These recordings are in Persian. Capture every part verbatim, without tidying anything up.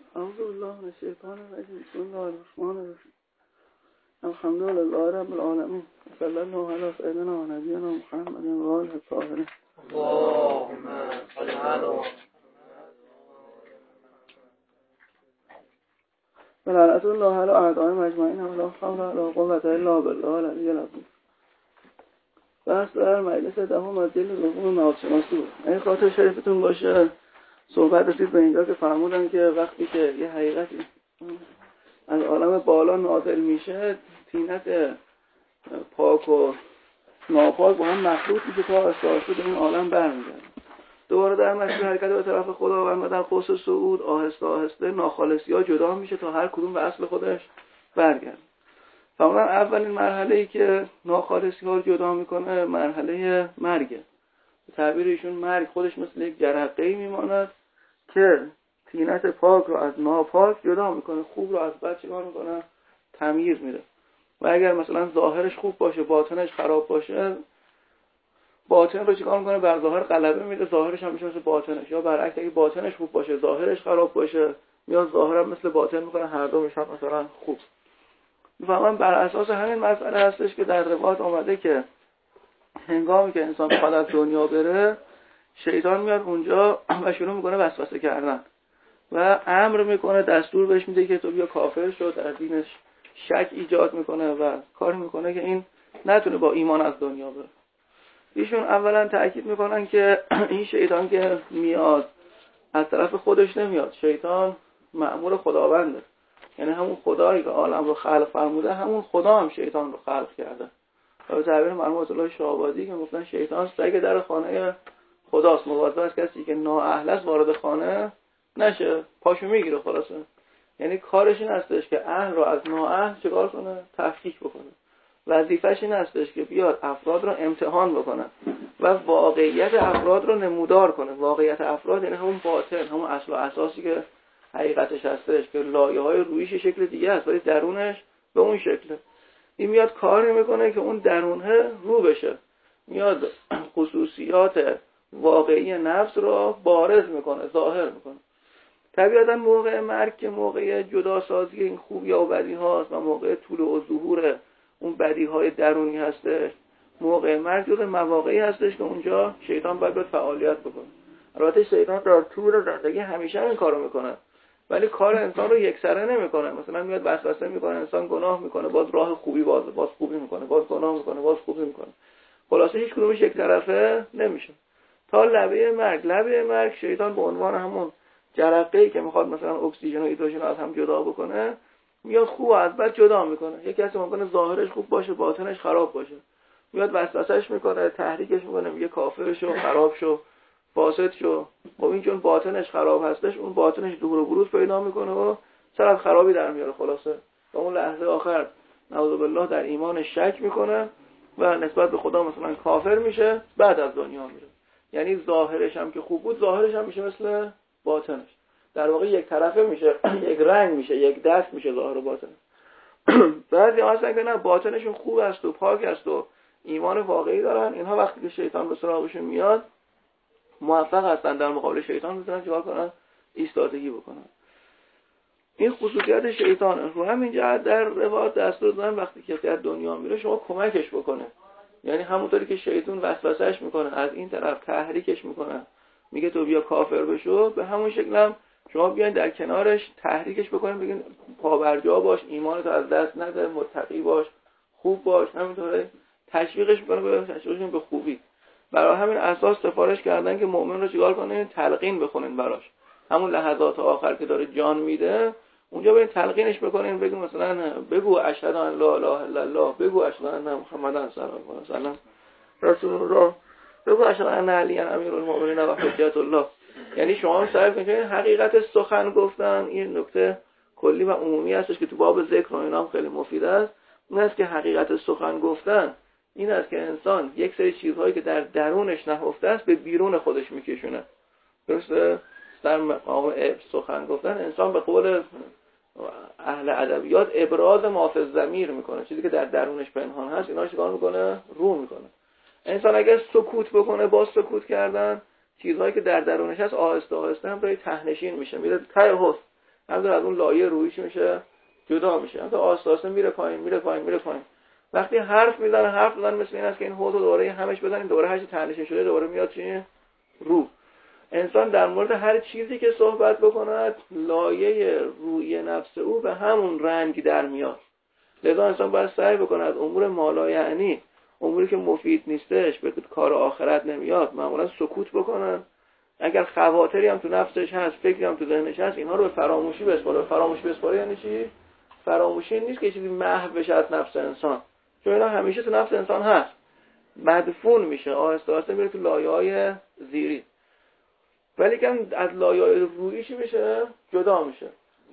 اعوذ بالله من الشیطان الرجیم. بسم الله الرحمن الرحیم. الحمد لله رب العالمین. صلی الله علی سیدنا و نبینا محمد و آله الطاهرین. اللهم صل علی ولعنة الله علی اعدائهم اجمعین و لا حول ولا قوة الا بالله العلی العظیم. بحث در مجلس دهم از جلد دوم موادشناسی بود. این خاطر شریفتون باشه صحبت رسید به اینجا که فرمودن که وقتی که یه حقیقتی از عالم بالا نازل میشه، طینت پاک و ناپاک با هم مخلوط میشه تا استعاره به این عالم برمیگرده. دوباره در مسیر حرکت به طرف خداوند و در قوس صعود آهسته آهسته ناخالصی ها جدا میشه تا هر کدوم به اصل خودش برگرده. فرمودن اولین مرحله‌ای که ناخالصی ها جدا میکنه مرحله مرگه. به تعبیر ایشون مرگ خودش مثل یک جرقه‌ای میماند که طینت پاک رو از ناپاک جدا میکنه، خوب رو از بد چیکار میکنه؟ تمیز میده. و اگر مثلا ظاهرش خوب باشه باطنش خراب باشه، باطن رو چیکار میکنه؟ بر ظاهر غلبه میده، ظاهرش هم میشه مثل باطنش. یا برعکس اگه باطنش خوب باشه ظاهرش خراب باشه، میاد ظاهرم مثل باطن میکنه، هر دو میشن مثلا خوب. میفهمم بر اساس همین مسئله هستش که در روایات آمده که هنگامی که انسان بخواد از دنیا بره، شیطان میاد اونجا و شروع میکنه وسوسه کردن و امر میکنه، دستور بهش میده که تو بیا کافر شو، در دینش شک ایجاد میکنه و کار میکنه که این نتونه با ایمان از دنیا بره. ایشون اولا تأکید میکنن که این شیطان که میاد از طرف خودش نمیاد، شیطان مأمور خداونده، یعنی همون خدایی که عالم رو خلق فرموده همون خدا هم شیطان رو خلق کرده. به تعبیر مرحوم الله شاه‌آبادی که گفتن شیطان سگ در خانه خداست، مواظب است کسی که نااهل است وارد خانه نشه، پاشو میگیره خلاصه. یعنی کارش این هستش که اهل رو از نااهل چیکار کنه؟ تفکیک بکنه. وظیفش این هستش که بیاد افراد رو امتحان بکنه و واقعیت افراد رو نمودار کنه. واقعیت افراد یعنی همون باطن، همون اصل و اساسی که حقیقتش هستش که لایه‌های رویش شکل دیگه است ولی درونش به اون شکله. این میاد کاری میکنه که اون درونه رو بشه، میاد خصوصیات واقعی نفس رو بارز میکنه، ظاهر میکنه. طبیعتا موقع مرگ که موقع جداسازی این خوبی و بدی هاست و موقع طول و ظهور اون بدی های درونی هستش، موقع مرگ جز مواقعی هستش که اونجا شیطان باید باید فعالیت بکنه. البته شیطان در طول زندگی همیشه این کارو میکنه، ولی کار انسان رو یکسره نمیکنه. مثلا میاد وسوسه میکنه، انسان گناه میکنه، باز راه خوبی باز باز خوبی میکنه، باز گناه میکنه، باز خوبی میکنه. خلاصه هیچ کدومش یک طرفه نمیشه. تا لبه مرگ، لبه مرگ شیطان به عنوان همون جرقه‌ای که میخواد مثلا اکسیژن و هیدروژن از هم جدا بکنه، میاد خوب از بد جدا میکنه. یکی کسی ممکنه ظاهرش خوب باشه باطنش خراب باشه، میاد وسوسهش میکنه، تحریکش میکنه، میگه کافر شو، خراب شو، فاسد شو. خب این چون باطنش خراب هستش، اون باطنش دور و بروز پیدا میکنه و سر از خرابی در میاره. خلاصه تا اون لحظه آخر نعوذ بالله در ایمانش شک میکنه و نسبت به خدا مثلا کافر میشه، بعد از دنیا میره. یعنی ظاهرش هم که خوب بود، ظاهرش هم میشه مثل باطنش. در واقع یک طرفه میشه، یک رنگ میشه، یک دست میشه ظاهر و باطن. بعضی هستن که نه، باطنشون خوب است و پاک است و ایمان واقعی دارن، اینها وقتی که شیطان به سراغشون میاد موفق هستن در مقابل شیطان میتونن چیکار کنن؟ ایستادگی بکنن. این خصوصیت شیطانه. رو همین جهت در روایات دستور دادن وقتی که در دنیا میره شما کمکش بکنه. یعنی همونطوری که شیطان وسوسهش میکنه، از این طرف تحریکش میکنه، میگه تو بیا کافر بشو، به همون شکل هم شما بیاین در کنارش تحریکش بکنین، بگین پابرجا باش، ایمانت از دست نده، متقی باش، خوب باش. همینطوره تشویقش میکنه به تشویقش به خوبی. برای همین اساس سفارش کردن که مؤمن رو چیکار کنین؟ تلقین بخونین براش. همون لحظات آخر که داره جان میده، اونجا برین تلقینش بکنین، بگو مثلا بگو اشهد ان لا اله الا الله، بگو اشهد ان محمدن صلی الله علیه و سلم رسول الله، بگو اشهد ان علی امیر المؤمنین و حجت الله. یعنی شما هم سعی کنید حقیقت سخن گفتن، این نکته کلی و عمومی هستش که تو باب ذکر و اینا هم خیلی مفید است. اون است که حقیقت سخن گفتن این است که انسان یک سری چیزهایی که در درونش نهفته است به بیرون خودش میکشونه. درسته؟ در مقام سخن گفتن انسان به قول اهل ادبیات ابراز ما فی الضمیر میکنه، چیزی که در درونش پنهان هست اینا چیکار میکنه؟ رو میکنه. انسان اگر سکوت بکنه، با سکوت کردن چیزهایی که در درونش هست آهسته آهسته هم برای تهنشین میشه، میره ته حس. همینطور از اون لایه روحیش میشه جدا میشه، همینطور آسته آسته میره پایین میره پایین میره پایین. وقتی حرف میزنه حرف زدن مثل این است که این حوض دوره همش بزنین دوره هرچی تنشین شده دوره میاد چی رو. انسان در مورد هر چیزی که صحبت بکند لایه روی نفس او به همون رنگ در میاد. لذا انسان باید سعی بکند امور مالایعنی، اموری که مفید نیستش، به کار آخرت نمیاد، معمولا سکوت بکنن. اگر خواطری هم تو نفسش هست، فکری هم تو ذهنش هست، اینها رو به فراموشی بسپاره. فراموشی بسپاره یعنی چی؟ فراموشی نیست که چیزی محو بشه از نفس انسان، چون اینا همیشه تو نفس انسان هست، مدفون میشه، آهسته آهسته میره تو لایه‌های زیری. ولی که از لایه‌های رویی چی میشه؟ جدا میشه.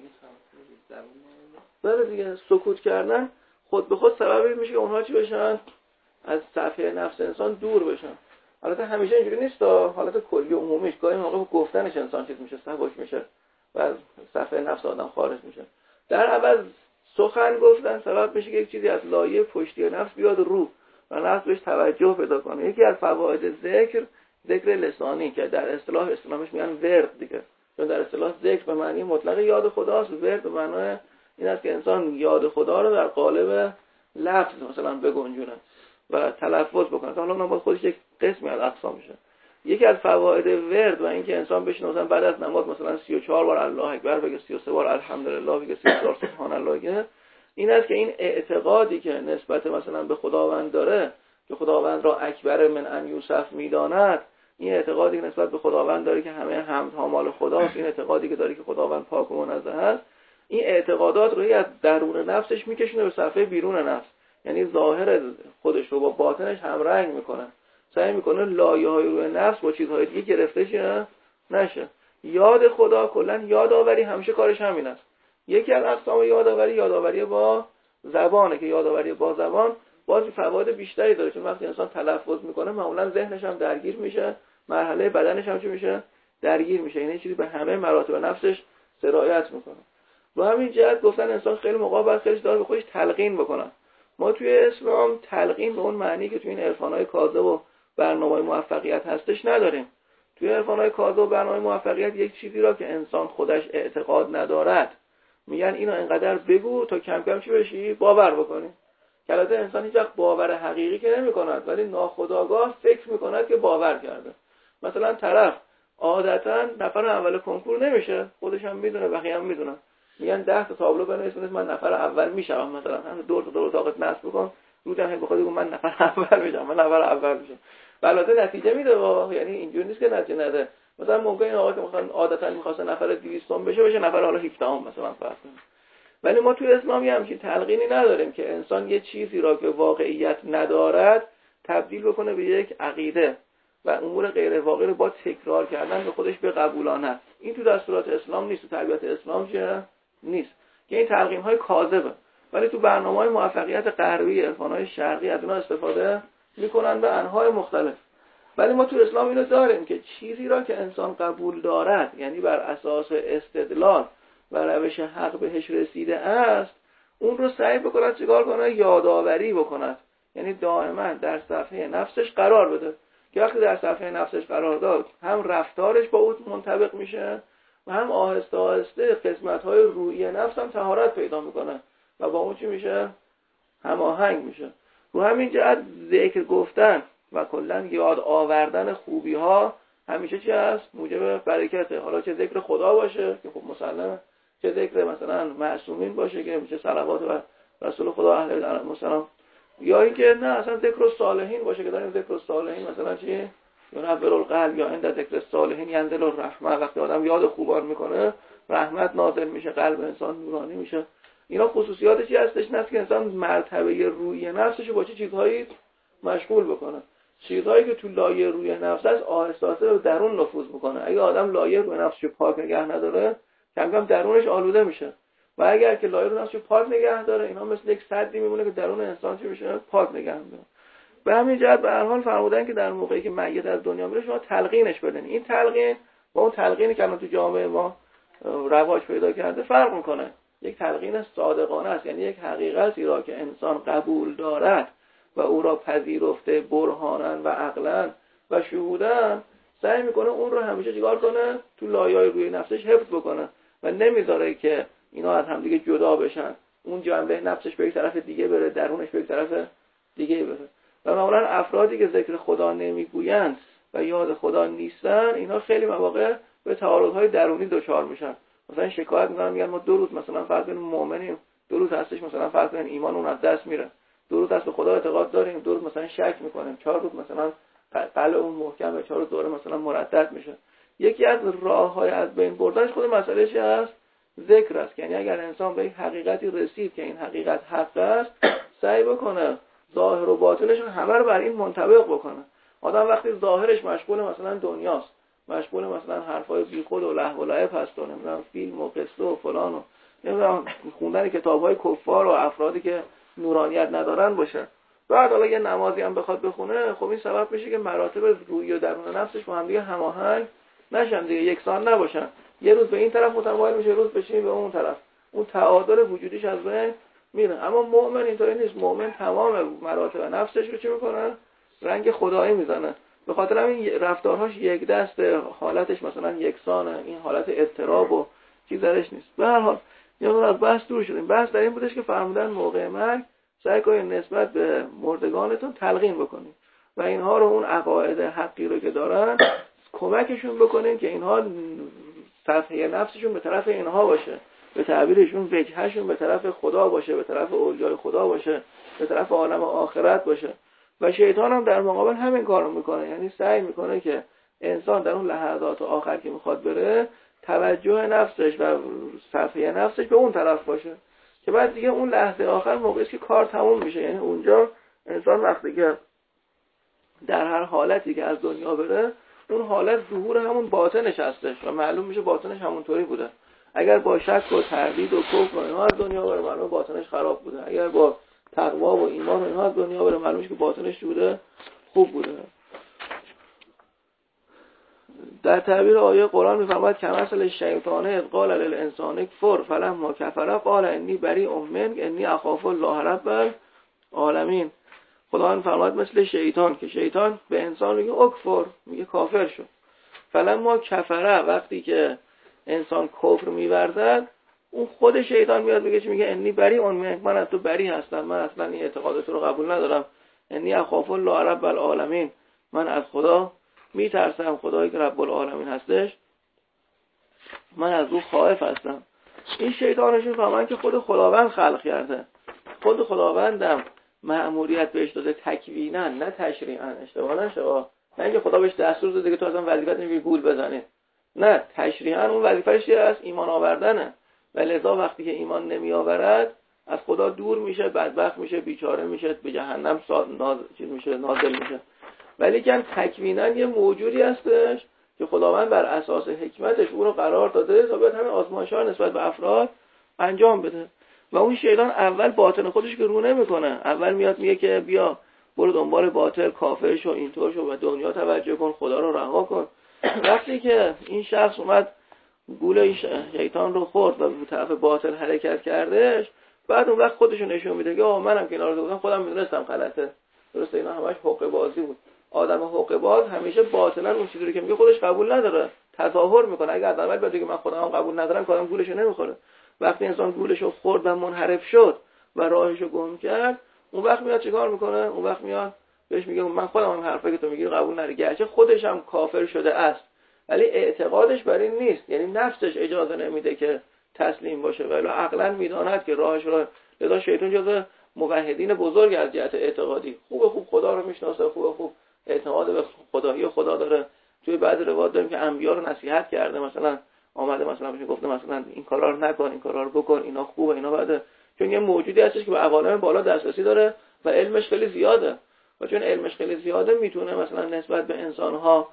بله دیگه، سکوت کردن خود به خود سبب میشه که اونها چی بشن؟ از صفحه نفس انسان دور بشن. البته همیشه اینجوری نیست، حالت کلی و عمومیش گاهی موقع گفتنش انسان چیز میشه، سبک میشه و از صفحه نفس آدم خارج میشه. در عوض سخن گفتن سبب میشه که یک چیزی از لایه پشتی نفس بیاد رو و نفس بهش توجه پیدا کنه. یکی از فواید ذکر، ذکر لسانی که در اصطلاح اسلامش میگن ورد دیگه، چون در اصطلاح ذکر به معنی مطلق یاد خداست، ورد به معنای این است که انسان یاد خدا رو در قالب لفظ مثلا بگنجونه و تلفظ بکنه. حالا اون با خودش یک قسمی از اقسام میشه. یکی از فواید ورد و اینکه انسان بشینه مثلا بعد از نماز مثلا سی و چهار بار الله اکبر بگه، سی و سه بار الحمدلله بگه، سی و چهار سبحان الله بگه، این است که این اعتقادی که نسبت مثلا به خداوند داره که خداوند را اکبر من ان یوصف میداند، این اعتقادی که نسبت به خداوند داره که همه حمد ها مال خداست، این اعتقادی که داره که خداوند پاک و منزه است، این اعتقادات رو از درون نفسش میکشونه به صفحه بیرون نفس، یعنی ظاهر خودش رو با باطنش همرنگ میکنه، سعی میکنه لایه‌های روی نفس با چیزهای دیگه گرفته شه نشه. یاد خدا کلا یادآوری همیشه کارش همین است. یکی از اقسام یادآوری یادآوری با زبانه که یادآوری با زبان باز فواید بیشتری داره، چون وقتی انسان تلفظ میکنه معمولا ذهنش هم درگیر میشه، مرحله بدنش هم چی میشه؟ درگیر میشه، یعنی چیزی به همه مراتب نفسش سرایت میکنه. با همین جهت گفتن انسان خیلی موقع باید خیلیش داره به خودش تلقین بکنه. ما توی اسلام تلقین به اون معنی که توی این عرفان‌های کاذب و برنامه‌های موفقیت هستش نداریم. توی عرفان‌های کاذب و برنامه موفقیت یک چیزی را که انسان خودش اعتقاد ندارد میگن اینو انقدر بگو تا کم کم چی بشی؟ باور بکنی. که البته انسان هیچ وقت باور حقیقی که نمی‌کند، ولی ناخودآگاه فکر می‌کند که باور کرده. مثلا طرف عادتاً نفر اول کنکور نمیشه، خودش هم میدونه، بقیه هم میدونن. میگن ده تا تابلو بنویس من نفر اول میشم، مثلا هم دور تا دور اتاقت نصب بکن، روزم هم بخواد بگم من نفر اول میشم، من نفر اول میشم. البته نتیجه میده وا، یعنی اینجوری نیست که نتیجه نده. مثلا ممکن این آقا که مثلا عادتاً می‌خواسته نفر دویستم بشه بشه نفر حالا هفدهم مثلا فرض کنیم. ولی ما توی اسلام هم که تلقینی نداریم که انسان یه چیزی را که واقعیت ندارد تبدیل بکنه به یک عقیده و امور غیر واقعی رو با تکرار کردن به خودش به قبولانه. این تو دستورات اسلام نیست، تو تربیت اسلام چیه؟ نیست که این تلقین‌های کاذبه. ولی تو برنامه‌های موفقیت غربی، عرفان‌های شرقی از اونها استفاده می‌کنن به انواع مختلف. ولی ما تو اسلام اینو داریم که چیزی را که انسان قبول دارد، یعنی بر اساس استدلال و روش حق بهش رسیده است، اون رو سعی بکند چیکار کنه؟ یادآوری بکند، یعنی دائما در صفحه نفسش قرار بده که وقتی در صفحه نفسش قرار داد هم رفتارش با اون منطبق میشه و هم آهسته آهسته قسمت‌های روحی نفس هم طهارت پیدا میکنه و با اون چی میشه؟ هماهنگ میشه. رو همین جهت ذکر گفتن و کلا یاد آوردن خوبی ها همیشه چی هست؟ موجب برکته. حالا چه ذکر خدا باشه که خب مسلمه، چه ذکر مثلا معصومین باشه که میشه صلوات و رسول خدا اهل بیت علیهم السلام، یا اینکه نه اصلا ذکر الصالحین باشه که داریم ذکر الصالحین مثلا چی؟ ینور القلب، یا عند ذکر الصالحین ینزل الرحمه، وقتی آدم یاد خوبان میکنه رحمت نازل میشه، قلب انسان نورانی میشه. اینا خصوصیاتش چی هستش؟ نه که انسان مرتبه روی نفسش با چه چیزهایی مشغول بکنه. چیزهایی که تو لایه روی نفس است آهسته آهسته به درون نفوذ میکنه. اگه آدم لایه روی نفسش پاک نگه نداره کم کم درونش آلوده میشه، و اگر که لایه روی نفسش پاک نگه داره اینا مثل یک سدی میمونه که درون انسان چی میشه؟ پاک نگه میداره. به همین جهت به هر حال فرمودن که در موقعی که میت از دنیا میره شما تلقینش بدین. این تلقین با اون تلقینی که الان تو جامعه ما رواج پیدا کرده فرق میکنه. یک تلقین صادقانه است، یعنی یک حقیقتی را که انسان قبول دارد و او را پذیرفته برهانن و عقلن و شهودن، سعی میکنه اون رو همیشه چیکار کنه؟ تو لایه‌های روی نفسش حفظ بکنه. و نمیذاره که اینا از هم دیگه جدا بشن. اون جنبه نفسش به یک طرف دیگه بره، درونش به یک طرف دیگه بره. و معمولا افرادی که ذکر خدا نمیگویند و یاد خدا نیستن، اینا خیلی مواقع به تعارض‌های درونی دچار میشن. مثلا شکایت میکنن، میگن ما دو روز مثلا فرض کنیم مؤمنیم، دو روز هستش مثلا فرض کنیم ایمانمون از دست میره، دو روز هست به خدا اعتقاد داریم، دو روز مثلا شک میکنیم، چهار روز مثلا قلب اون محکمه، چهار روز دوره مثلا مردد میشه. یکی از راه‌های از بین بردنش خود مسئله چی است؟ ذکر است. یعنی اگر انسان به یک حقیقتی رسید که این حقیقت حق است، سعی بکنه ظاهر و باطنش همه رو بر این منطبق بکنه. آدم وقتی ظاهرش مشغول مثلا دنیاست، مشغول مثلا حرفای بیخود و لهو و لعب هست و نمیدونم فیلم و قصه و فلان و نمیدونم خوندن کتاب‌های کفار و افرادی که نورانیت ندارن باشه، بعد حالا یه نمازی هم بخواد بخونه، خب این سبب میشه که مراتب روحی و درون نفسش با هم دیگه هماهنگ نشن دیگه، یکسان نباشن. یه روز به این طرف متمایل میشه، روز بشینه به اون طرف، اون تعادل وجودیش از بین میره. اما مؤمن اینطوری نیست. مؤمن تمام مراتب نفسش رو چی میکنه؟ رنگ خدایی میزنه. به خاطر همین رفتارهاش یک دسته، حالتش مثلا یکسانه، این حالت اضطراب و چیز درش نیست. به هر حال یادون از بحث دور شدیم. بحث در این بودش که فرمودن موقع مرگ سعی کنید نسبت به مردگانتون تلقین بکنید و اینها رو اون عقاید حقی رو که دارن کمکشون بکنید که اینها صفحه نفسشون به طرف اینها باشه، به تعبیرشون وجهشون به طرف خدا باشه، به طرف اولیای خدا باشه، به طرف عالم آخرت باشه. و شیطان هم در مقابل همین کارو میکنه، یعنی سعی میکنه که انسان در اون لحظات آخر که میخواد بره توجه نفسش و صفحه نفسش به اون طرف باشه که بعد دیگه اون لحظه آخر موقعی که کار تموم میشه. یعنی اونجا انسان وقتی که در هر حالتی که از دنیا بره، اون حالت ظهور همون باطنش هستش و معلوم میشه باطنش همونطوری بوده. اگر با شک و تردید و کفر و اینها از دنیا بره، معلومه باطنش خراب بوده. اگر با تقوا و ایمان و اینها از دنیا بره، معلومه که باطنش بوده خوب بوده. در تعبیر آیه قرآن میفرماید کمثل شیطان اذ قال للانسان کفر فلما کفر قال انی بریء منک انی اخاف الله رب العالمین. خدا میفرماید مثل شیطان که شیطان به انسان میگه اکفر، میگه کافر شو. فلما کفر، وقتی که انسان کفر می‌ورزد، اون خود شیطان میاد میگه چی؟ میگه انی بریء منک، من از تو بری هستم، من اصلا این اعتقادات رو قبول ندارم. انی اخاف الله رب العالمین، من از خدا میترسم، خدایی که رب العالمین هستش من از او خائف هستم. این شیطانشون فهمن که خود خداوند خلق کرده، خود خداوندم مأموریت بهش داده تکوینا نه تشریعا. اشتباه نشه، نه اینکه خدا بهش دستور داده که تو اصلا وظیفت اینه که گول بزنی، نه، تشریعا اون وظیفه‌ش چیه؟ از ایمان آوردنه. و لذا وقتی که ایمان نمی آورد از خدا دور میشه، بدبخت میشه، بیچاره میشه، به جهنم ناز... چیز میشه، نازل میشه. ولی که تکوینا یه موجودی هستش که خداوند بر اساس حکمتش او رو قرار داده تا بیاد همین آزمایش‌ها نسبت به افراد انجام بده. و اون شیطان اول باطن خودش که رو نمیکنه، اول میاد میگه که بیا برو دنبال باطل، کافر شو، اینطور شو و دنیا توجه کن، خدا رو رها کن. وقتی که این شخص اومد گول شیطان رو خورد و به طرف باطل حرکت کردش، بعد اون وقت خودشو نشون میده که آ منم کنار بودم، خودم میدونستم غلطه. درسته، اینا همش حقه بازی بود. آدم حقه باز همیشه باطلا اون چیزی رو که میگه خودش قبول نداره، تظاهر میکنه. اگه از اول بگه من خودم قبول ندارم، کارم گولشو نمیخوره. وقتی انسان گولشو خورد و منحرف شد و راهشو گم کرد، اون وقت میاد چیکار میکنه؟ اون وقت میاد بهش میگه من خودم هم حرفی که تو میگی قبول ندارم، گرچه خودش هم کافر شده است ولی اعتقادش بر این نیست. یعنی نفسش اجازه نمیده که تسلیم باشه، ولی عقلاً میداند که راهش رو. لذا شیطان جزو موحدین بزرگ از جهت اعتقادی خوب خوب خدا رو میشناسه، خوب خوب اعتقاد به خدایی خدا داره. توی بعضی روایات داریم که انبیا رو نصیحت کرده، مثلا آمده مثلا بهش گفته مثلا این کارا رو نکن، این کارا رو بکن، اینا خوبه، اینا بده. چون یه موجودی هستش که به عوالم بالا دسترسی داره و علمش خیلی زیاده. و چون علمش خیلی زیاده میتونه مثلا نسبت به انسان‌ها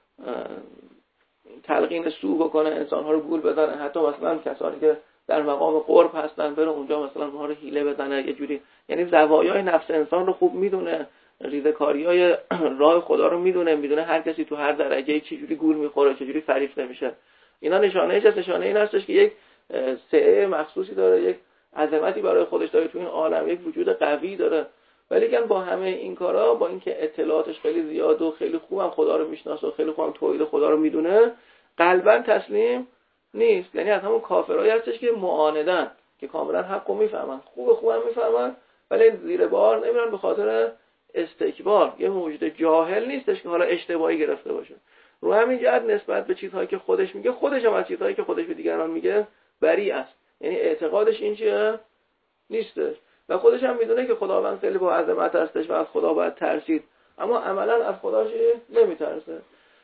تلقین سو بکنه، انسان‌ها رو گول بزنه. حتی مثلا کسانی که در مقام قرب هستن بره اونجا مثلا اونها رو حیله بزنه یه جوری. یعنی زوایای نفس انسان رو خوب میدونه، ریزه‌کاری‌های راه خدا رو میدونه، میدونه هر کسی تو هر درجه‌ای چه جوری گول میخوره، چه جوری فریفته میشه. اینا نشانه‌اش از نشانه این هستش که یک سعه مخصوصی داره، یک عظمتی برای خودش داره تو این عالم، یک وجود قوی داره. ولی که با همه این کارا، با اینکه اطلاعاتش خیلی زیاد و خیلی خوبم خدا رو میشناسه و خیلی خوبم توحید خدا رو میدونه، قلباً تسلیم نیست. یعنی از همون کافرایی هستش که معاندن، که کاملا حقو میفهمن، خوب خوبم میفهمن، ولی زیر بار نمیرن به خاطر استکبار. یه موجود جاهل نیستش که حالا اشتباهی گرفته باشه. رو همین جهت نسبت به چیزهایی که خودش میگه، خودش هم از چیزهایی که خودش به دیگران میگه بری است. یعنی اعتقادش این چیه نیستش و خودش هم میدونه که خداوند خیلی با عظمت هستش و از خدا باید ترسید، اما عملا از خداش نمیترسه.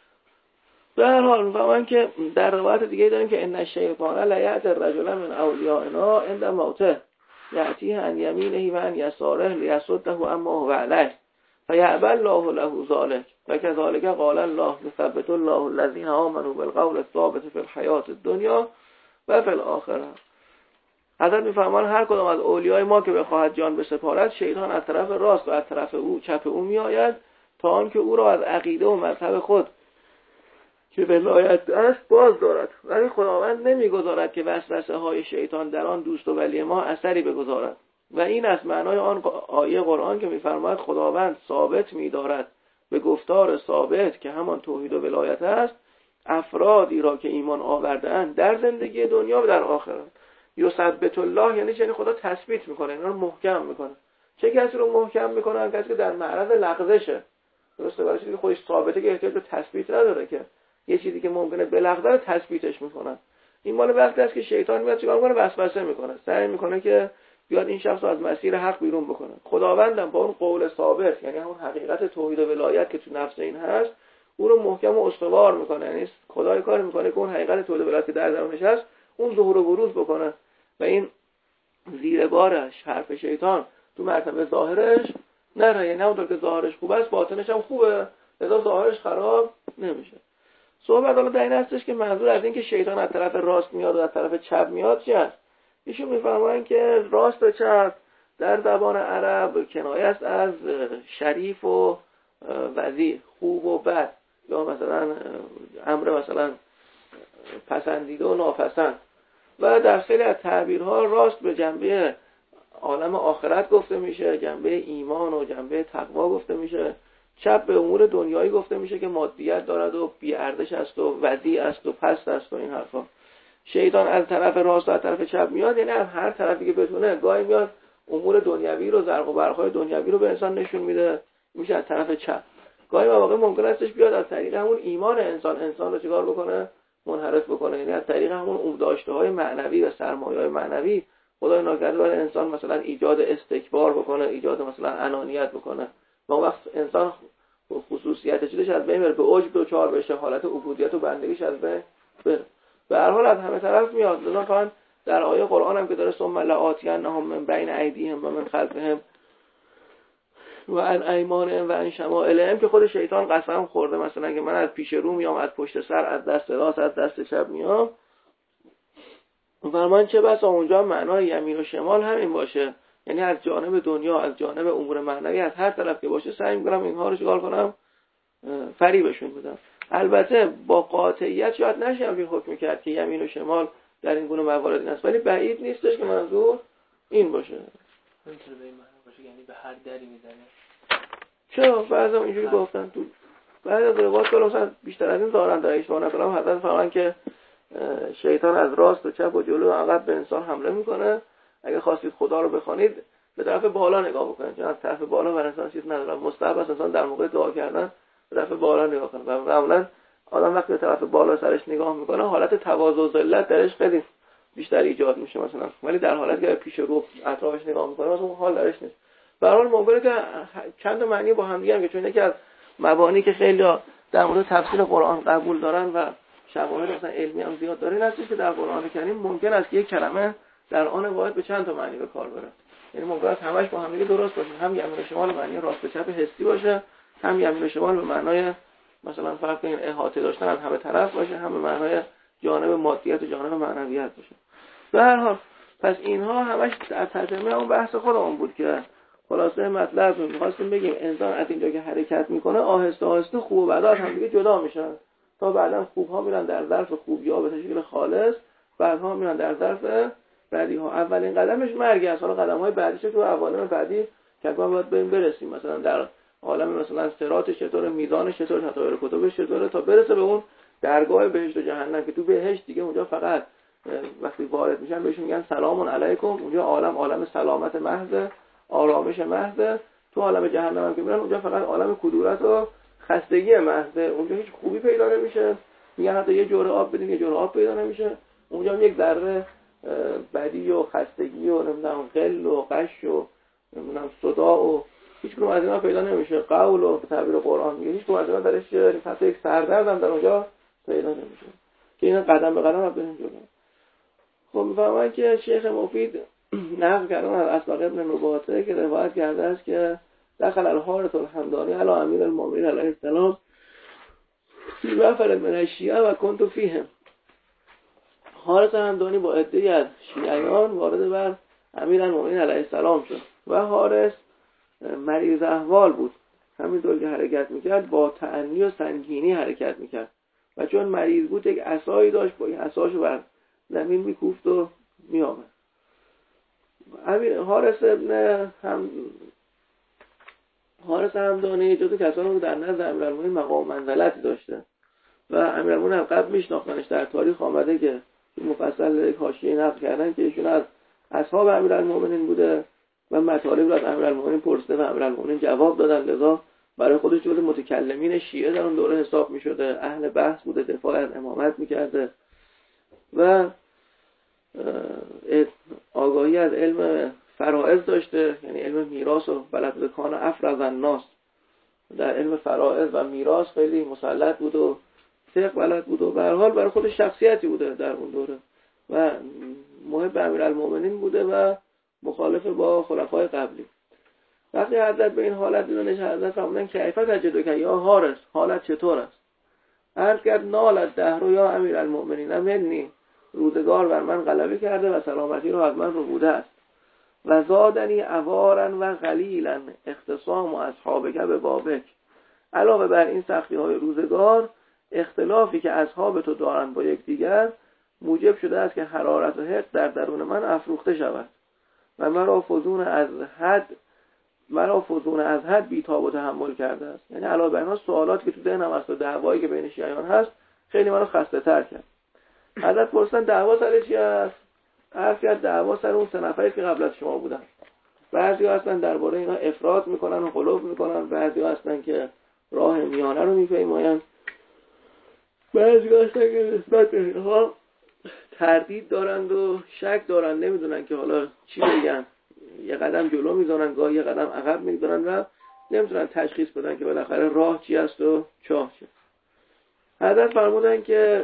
به هر حال میفهمن که در روایت دیگه داریم که ان الشیطان لیأتی الرجل من اولیائنا عند موته یأتیه عن یمینه و عن یساره لیصده اما هو علیه فیأبی الله له ذلک و کذلک قال الله یثبت الله الذین آمنوا بالقول الثابت فی الحیاة الدنیا و فی الاخره. حضرت میفرمان هر کدام از اولیای ما که بخواهد جان بسپارد، شیطان از طرف راست و از طرف او چپ او میآید تا آنکه او را از عقیده و مذهب خود که ولایت است باز دارد، ولی خداوند نمیگذارد که وسوسه های شیطان در آن دوست و ولی ما اثری بگذارد. و این از معنای آن آیه قرآن که میفرماید خداوند ثابت می‌دارد به گفتار ثابت که همان توحید و ولایت است افرادی را که ایمان آورده‌اند در زندگی دنیا و در آخرت. یثبت الله یعنی چه؟ خدا تثبیت میکنه، اینا رو محکم میکنه. چه کسی رو محکم میکنه؟ کسی که در معرض لغزشه. درسته؟ برای چیزی که خودش ثابته که احتیاج به تثبیت نداره، که یه چیزی که ممکنه بلغزه رو تثبیتش میکنن. این مال وقتی است که شیطان میاد چیکار میکنه؟ وسوسه میکنه، سعی میکنه که بیاد این شخص رو از مسیر حق بیرون بکنه. خداوندم با اون قول ثابت، یعنی همون حقیقت توحید و ولایت که تو نفس این هست، اون رو محکم و استوار میکنه. یعنی خدای کار میکنه که اون حقیقت توحید و ولایت که در درونش هست اون ظهور و بروز بکنه و این زیر بارش حرف شیطان تو مرتبه ظاهرش نره. یعنی همونطور که ظاهرش خوب است باطنش هم خوبه، لذا ظاهرش خراب نمیشه. صحبت حالا در این هستش که منظور از این که شیطان از طرف راست میاد و از طرف چپ میاد چی هست؟ ایشون میفرمایند که راست و چپ در زبان عرب کنایه است از شریف و وضیع، خوب و بد، یا مثلا امر مثلا پسندیده و ناپسند. و در خیلی از تعبیرها راست به جنبه عالم آخرت گفته میشه، جنبه ایمان و جنبه تقوا گفته میشه. چپ به امور دنیایی گفته میشه که مادیت دارد و بی ارزش است و وضیع است و پست است و این حرفا. شیطان از طرف راست و از طرف چپ میاد، یعنی از هر طرفی که بتونه گاهی میاد امور دنیوی رو، زرق و برق‌های دنیوی رو به انسان نشون میده، میشه از طرف چپ. گاهی مواقع ممکن استش بیاد از طریق همون ایمان انسان انسان رو چیکار بکنه؟ منحرف بکنه. یعنی از طریق همون اون داشته‌های معنوی و سرمایه‌های معنوی خدای ناکرده برای انسان مثلا ایجاد استکبار بکنه، ایجاد مثلا انانیت بکنه. و اون وقت انسان خصوصیت چیزش از بین بره، به عجب دچار بشه، حالت عبودیت و بندگیش از بین بره. به هر حال از همه طرف میاد. لذا فقط در آیه قرآن هم که داره ثم لآتینهم من بین ایدیهم و من خلفهم و عن ایمانهم و عن شمائلهم، که خود شیطان قسم خورده مثلا اگه من از پیش رو میام، از پشت سر، از دست راست، از دست چپ میام. و من چه بسا اونجا معنای یمین و شمال همین باشه، یعنی از جانب دنیا، از جانب امور معنوی، از هر طرف که باشه سعی می‌کنم اینها رو چیکار کنم؟ فریبشون بدم. البته با قاطعیت شاید نشه همین حکم کرد که یمین و شمال در این گونه موارد این است، ولی بعید نیستش که منظور این باشه. میتونه به این معنی باشه یعنی به هر دری میزنه. چرا بعضا اینجوری گفتن تو بعضی از روایات که مثلا بیشتر از این دارن در اشاره نکنم، حضرت فرمان که شیطان از راست و چپ و جلو و عقب به انسان حمله میکنه. اگه خواستید خدا رو بخوانید به طرف بالا نگاه بکنید، چون از طرف بالا بر انسان چیز نداره. مستحب است انسان در موقع دعا کردن به طرف بالا نگاه کنه. و معمولا آدم وقتی به طرف بالا سرش نگاه میکنه حالت تواضع و ذلت درش خیلی بیشتر ایجاد میشه مثلا، ولی در حالتی که پیش رو اطرافش نگاه میکنه مثلا اون حال درش نیست. به هر حال ممکنه که چند معنی با هم دیگه هم، چون یکی از مبانی که خیلی در مورد تفسیر قرآن قبول دارن و شواهد مثلا علمی هم زیاد داره، این هست که در قرآن کریم ممکن است یک کلمه در آن واحد به چند تا معنی به کار بره. یعنی ممکن است همش با هم دیگه درست باشه، هم یمین و شمال معنی راست و چپ حسی باشه، هم یمین و شمال به معنای مثلا فرق این احاطه داشتن از همه طرف باشه، هم به معنای جانب مادیت و جانب معنویت باشه. به هر حال پس اینها همش در ترجمه اون بحث خودمون بود که خلاصه مطلب می‌خواستیم بگیم انسان از اینجا که حرکت میکنه آهسته آهسته خوب و بد از هم دیگه جدا میشن، تا بعداً خوب‌ها میرن در ظرف خوبی‌ها به شکل خالص، بعدها میرن در ظرف بدی‌ها. اولین قدمش مرگ است، حالا قدم‌های بعدیش تو عوالم بعدی که ما باید بریم برسیم، مثلا در عالم مثلا صراط چطوره، میزان چطوره، تطایر کتب چطوره، تا برسه به اون درگاه بهشت و جهنم که تو بهشت دیگه اونجا فقط وقتی وارد میشن بهشون میگن سلام علیکم، اونجا عالم عالم سلامت محض، آرامش محض. تو عالم جهنم هم که میرن اونجا فقط عالم کدورت و خستگی محض، اونجا هیچ خوبی پیدا نمیشه. میگن حتی یه جوره آب بدین یه جوره آب پیدا نمیشه، اونجا هم یک ذره بدی و خستگی و نمیدونم غل و غش و نمیدونم صداع و هیچ کدوم از اینا پیدا نمیشه. قول و تعبیر قرآن میگه هیچ کدوم از اینا درش حتی یک سردرد هم در اونجا پیدا نمیشه که اینا قدم به قدم بریم جلو. خب میفهمن که شیخ مفید نقل کردن از اسبق ابن نباته که روایت کرده است که دخل الحارث الحمدانی علی امیر المؤمنین علیه السلام فی نفر من الشیعه و کنت فیهم. حارث همدانی با عده‌ای از شیعیان وارد بر امیر المؤمنین علیه السلام شد و حارث مریض احوال بود، همینطور که حرکت میکرد با تأنی و سنگینی حرکت میکرد و چون مریض بود یک عصایی داشت، با این عصاشو بر زمین میکوفت و میآمد. امیر حارث ابن هم حارث همدانی جزو کسانی بود در نزد امیرالمومنین مقام منزلتی داشته و امیرالمومنین هم قبل میشناختنش. در تاریخ آمده که مفصل یک حاشیه نقل کردن که ایشون از اصحاب امیرالمومنین بوده و مطالب رو از امیرالمومنین پرسیده و امیرالمومنین جواب دادن، لذا برای خودش جزو متکلمین شیعه در اون دوره حساب میشده، اهل بحث بوده، دفاع از امامت میکرده و آگاهی از علم فرائض داشته، یعنی علم میراث و بلد کان افرز الناس در علم فرائض و میراث خیلی مسلط بود و فقه بلد بود و به هر حال برای خودش شخصیتی بوده در اون دوره و محب امیرالمومنین بوده و مخالف با خلفای قبلی. وقتی حضرت به این حالت دیدنش حضرت فرمودن کیف تجدک یا حارث، حالت چطور است؟ عرض کرد نالت دهر یا امیرالمومنین منی، روزگار بر من غلبه کرده و سلامتی رو از من رو بوده است و زادنی عوارا و قلیلا اختصام و اصحابک به بابک. علاوه بر این سختی های روزگار، اختلافی که اصحاب تو دارند با یکدیگر موجب شده است که حرارت و حقد در درون من افروخته شود و مرا فزون از حد مرا فزون از حد بی‌تاب و تحمل کرده است. یعنی علاوه بر اینها سوالاتی که تو ذهنم هست و دعوایی که بین شیعیان هست خیلی منو خسته تر کرد. حضرت پرسیدن دعوا سر چی است؟ عرض کرد دعوا سر اون سه نفری که قبل از شما بودن. بعضی هستن درباره اینا افراط میکنن و غلو میکنن، بعضی هستن که راه میانه رو میپیمایند، بعضی هستن که نسبت به اینها تردید دارند و شک دارند، نمیدونن که حالا چی بگن، یه قدم جلو میزنن گاهی یه قدم عقب میزنن و نمیتونن تشخیص بدن که بالاخره راه چی است و چاه چی. حضرت فرمودن که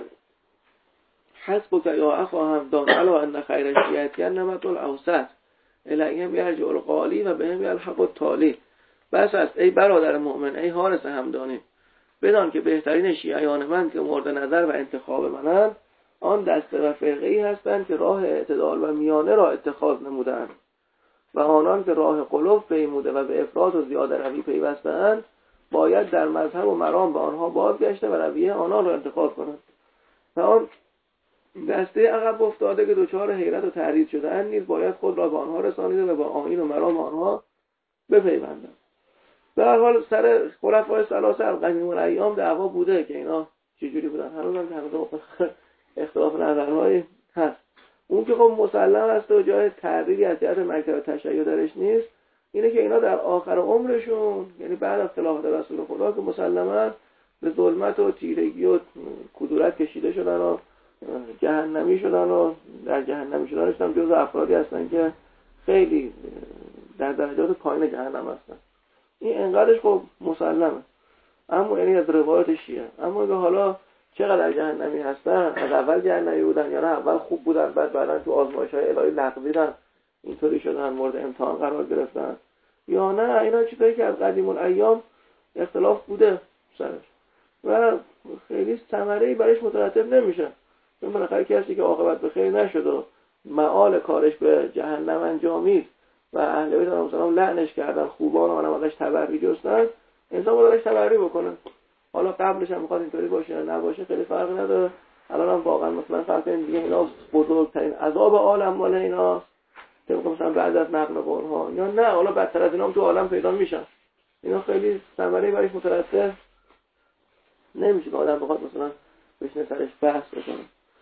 حسبک یا اخا همدان علا ان خیر شیعتی نمط الاوسط الیهم یرجع القالی و بهم یلحق التالی. بس است ای برادر مؤمن، ای حارث همدانی، بدان که بهترین شیعیان من که مورد نظر و انتخاب منند آن دسته و فرقه‌ای هستند که راه اعتدال و میانه را اتخاذ نمودند و آنان که راه قلوب پیموده و به افراط و زیاده روی پیوستند باید در مذهب و مرام به آنها بازگشته و رویه آنان را انتخاب کنند و آن دسته عقب افتاده که دچار حیرت و تردید شده اند نیز باید خود را به آنها رسانیده و با آیین و مرام آنها بپیوندند. به هر حال سر خلفای ثلاثه القدیم الایام دعوا بوده که اینا چجوری بودن، هنوز هم هنوز اختلاف نظرهای هست. اون که خب مسلم است و جای تردیدی از جهت مکتب تشیع درش نیست اینه که اینا در آخر عمرشون، یعنی بعد از خلافت رسول خدا که مسلماً به ظلمت و تیرگی و کدورت کشیده شدن و جهنمی شدن و در جهنمی شدنش هم جزو افرادی هستن که خیلی در درجات پایین جهنم هستن. این انقدرش خب مسلمه، اما یعنی از روایت شیعه. اما اگه حالا چقدر جهنمی هستن، از اول جهنمی بودن یا نه اول خوب بودن بعد بعدن تو آزمایش‌های الهی لغزیدن اینطوری شدن مورد امتحان قرار گرفتن، یا نه اینا چیزایی که از قدیم الایام اختلاف بوده سرش و خیلی ثمره‌ای برایش مترتب نمیشه. چون بالاخره کسی که عاقبت به خیر نشد و مآل کارش به جهنم انجامید و اهل بیت علیهم السلام لعنش کردن، خوبان اونم ازش تبرئه جستن، انسان باید ازش تبرئه بکنه. حالا قبلش هم میخواد اینطوری باشه یا نباشه خیلی فرق نداره. الان هم واقعا مثلا فرق این دیگه اینا بزرگترین عذاب عالم مال اینا طبق مثلا بعد از نقل قول‌ها یا نه حالا بدتر از اینا هم تو عالم پیدا میشن. اینا خیلی ثمره برایش مترتب نمیشه که آدم بخواد مثلا بشینه سرش بحث بکنه.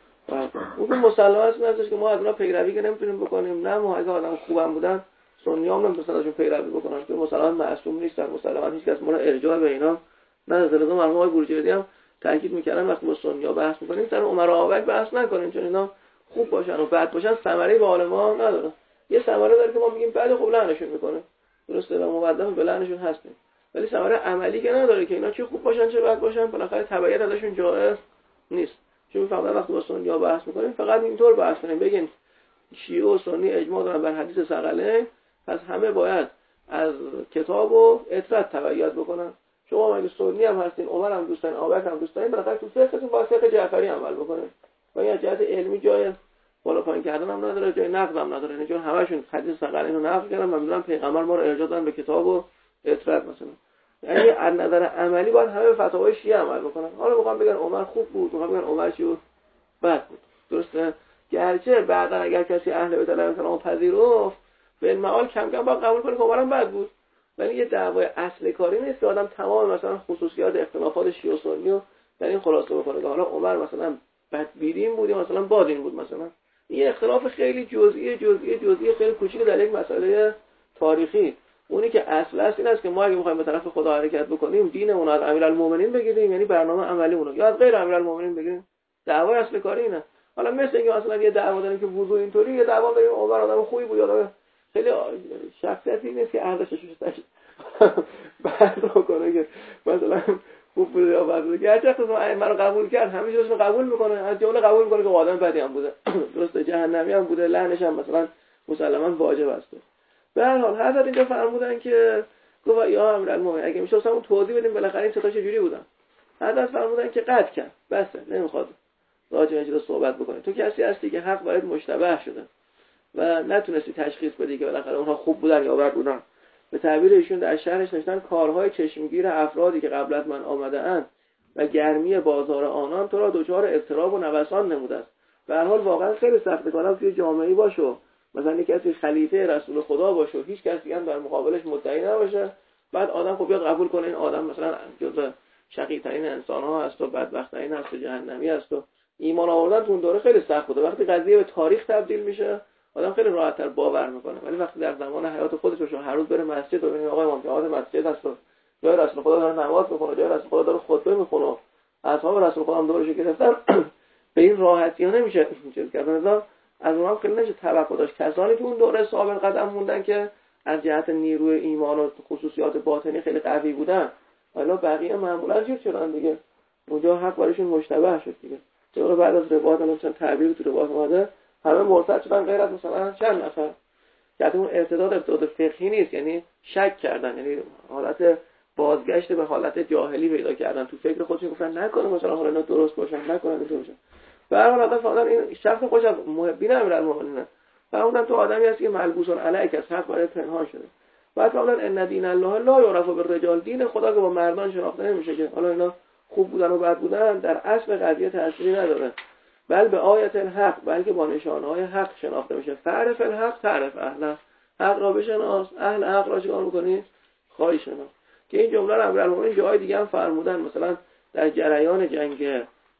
اون که مسلمه است نیستش که ما از اونا پیروی که نمیتونیم بکنیم. نه ما اگه آدم خوبم بودن سنیام نمیتونن ازشون پیروی بکنن که مسلمان معصوم نیستن، مسلمان هیچ کس ما رو ارجاع به اینا نداره. لازم مرحوم آقای بروجردی هم تاکید میکردن وقتی با سنیا بحث میکنیم سر امرا آبک بحث نکنیم، چون اینا خوب باشن و بد باشن ثمره به عالما نداره. یه ثمره داره که ما میگیم بعد خوب لعنشون میکنه، درسته، و موظف به لعنشون هستیم، ولی ثمره عملی که نداره که اینا چه خوب باشن چه بد باشن بالاخره تبعیت ازشون جایز نیست. چون فقط وقتی با سنیا بحث میکنیم فقط اینطور بحث کنیم بگین شیعه و سنی اجماع دارن بر حدیث ثقلین، پس همه باید از کتاب و اطرت تبعیت بکنن. شما اگه سنی هم هستین، عمر هم دوست دارین، آبک هم دوست دارین، بالاخره تو فقهتون با فقه جعفری عمل بکنین. و این جهت علمی جای بالا پایین کردن هم نداره، جای نقد هم نداره، چون همشون حدیث ثقلین رو نقل کردن و میگن پیغمبر ما رو ارجاع دادن به کتاب و اطرت مثلا. یعنی از نظر عملی باید همه به فتاوای شیعه عمل بکنن. حالا میخوام بگن عمر خوب بود، میخوام بگن عمر چی بود؟ بد بود. درسته؟ گرچه بعدا اگر کسی اهل بیت علیهم السلام پذیرفت به المعال کم کم باید قبول کنه که عمرم بد بود، ولی یه دعوای اصل کاری نیست که آدم تمام مثلا خصوصیات اختلافات شیعه و سنی رو در این خلاصه بکنه که حالا عمر مثلا بدبینیم بود یا مثلا بادین بود. مثلا این اختلاف خیلی جزئی جزئی جزئی خیلی کوچیک در یک مسئله تاریخی. اونی که اصل است این است که ما اگه می‌خوایم به طرف خدا حرکت بکنیم دینمون از امیرالمومنین بگیریم، یعنی برنامه عملیمون رو، یا از غیر امیرالمومنین بگیریم. دعوای اصل کاری اینه. حالا مثل اینکه مثلا یه دعوا داریم که وضو اینطوری، یه دعوا داریم عمر آدم خوبی بود یا خیلی شخصیتی نیست که ارزشش رو تاش بعد رو کنه که مثلا خوب بود یا بد بود. گرچه خود من رو قبول کرد همیشه رو قبول میکنه، از جمله قبول میکنه که آدم بدی هم بوده، درسته، جهنمی هم بوده، لعنش هم مثلا مسلماً واجب است. به هر حال حضرت اینجا فرمودن که گفت یا امیرالمومنین اگه میشه اصلا توضیح بدیم بالاخره این ستا چجوری بودن. حضرت فرمودن که قطع کرد، بس نمیخواد راجع به این صحبت بکنه. تو کسی هستی که حق برات مشتبه شده و نتونستی تشخیص بدی که بالاخره اونها خوب بودن یا بد بودن. به تعبیر ایشون در شرحش نوشتن کارهای چشمگیر افرادی که قبل از من آمده اند و گرمی بازار آنان تو را دچار اضطراب و نوسان نموده است. به هر حال واقعا خیلی سخته که توی جامعه‌ای باشه، مثلا یک کسی خلیفه رسول خدا باشه، هیچ کسی هم در مقابلش مدعی نباشه، بعد آدم خب بیاد قبول کنه این آدم مثلا جزء شقی‌ترین انسان‌ها هست و بدبخت‌ترین هست و جهنمی هست. و ایمان آوردن تو اون دوره خیلی سخت بوده. وقتی قضیه به تاریخ تبدیل میشه آدم خیلی راحت‌تر باور میکنه، ولی وقتی در زمان حیات خودش رو هر روز بره مسجد و ببینه آقای امام جماعت مسجد هست و جای رسول خدا داره نماز میخونه، جای رسول خدا داره خطبه میخونه، اصحاب رسول خدا هم دورش گرفتن، به این راحتی ها نمیشه چیز کردن. از اونها خیلی نشه توقع داشت. کسانی که اون دوره ثابت قدم موندن که از جهت نیروی ایمان و خصوصیات باطنی خیلی قوی بودن، حالا بقیه معمولا چی شدن دیگه، اونجا حق برایشون مشتبه شد دیگه. چرا بعد از روایت مثلا تعبیر تو روایت اومده همه مرتد شدن غیر از مثلا چند نفر که اون ارتداد ارتداد فقهی نیست، یعنی شک کردن، یعنی حالت بازگشت به حالت جاهلی پیدا کردن، تو فکر خودشون گفتن نکنه مثلا حالا اینا درست باشن، نکنه اینطور باشن. به هر حال آدم فهمیدن این شخص خوش از محبین امیرالمومنین، فهمیدن تو آدمی هست که ملبوس علیک است، حق برای پنهان شده. بعد فهمیدن ان دین الله لا یعرف بالرجال، دین خدا که با مردان شناخته نمیشه که حالا اینا خوب بودن و بد بودن در اصل قضیه تأثیری نداره، بل به آیت الحق، بلکه با نشانه‌های حق شناخته میشه. تعرف الحق تعرف اهل، حق را بشناس، اهل حق را چیکار می‌کنی؟ خواهی شناس. که این جمله رو امیرالمومنین جای دیگه هم فرمودن، مثلا در جریان جنگ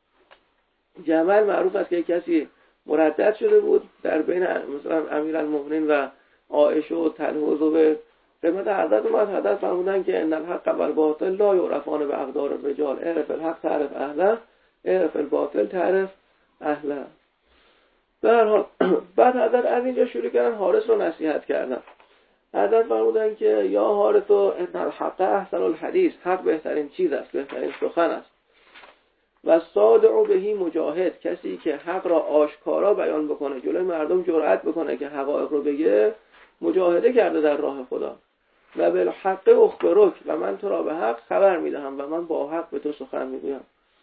جمل معروف است که کسی مردد شده بود در بین مثلا امیرالمومنین و عایشه و طلحه و زبیر، خدمت حضرت اومد، حضرت فرمودن که ان الحق والباطل لا یعرفان به اقدار الرجال، اعرف الحق تعرف اهله، اعرف الباطل تعرف اهله. به هر حال بعد حضرت از اینجا شروع کردن حارث رو نصیحت کردن. حضرت فرمودن که یا حارث ان الحق احسن الحدیث، حق بهترین چیز است، بهترین سخن است. و صادع بهی مجاهد، کسی که حق را آشکارا بیان بکنه، جلوی مردم جرأت بکنه که حقایق رو بگه، مجاهده کرده در راه خدا. و بالحق اخبرک، و من تو را به حق خبر میدهم و من با حق به تو سخن میگویم.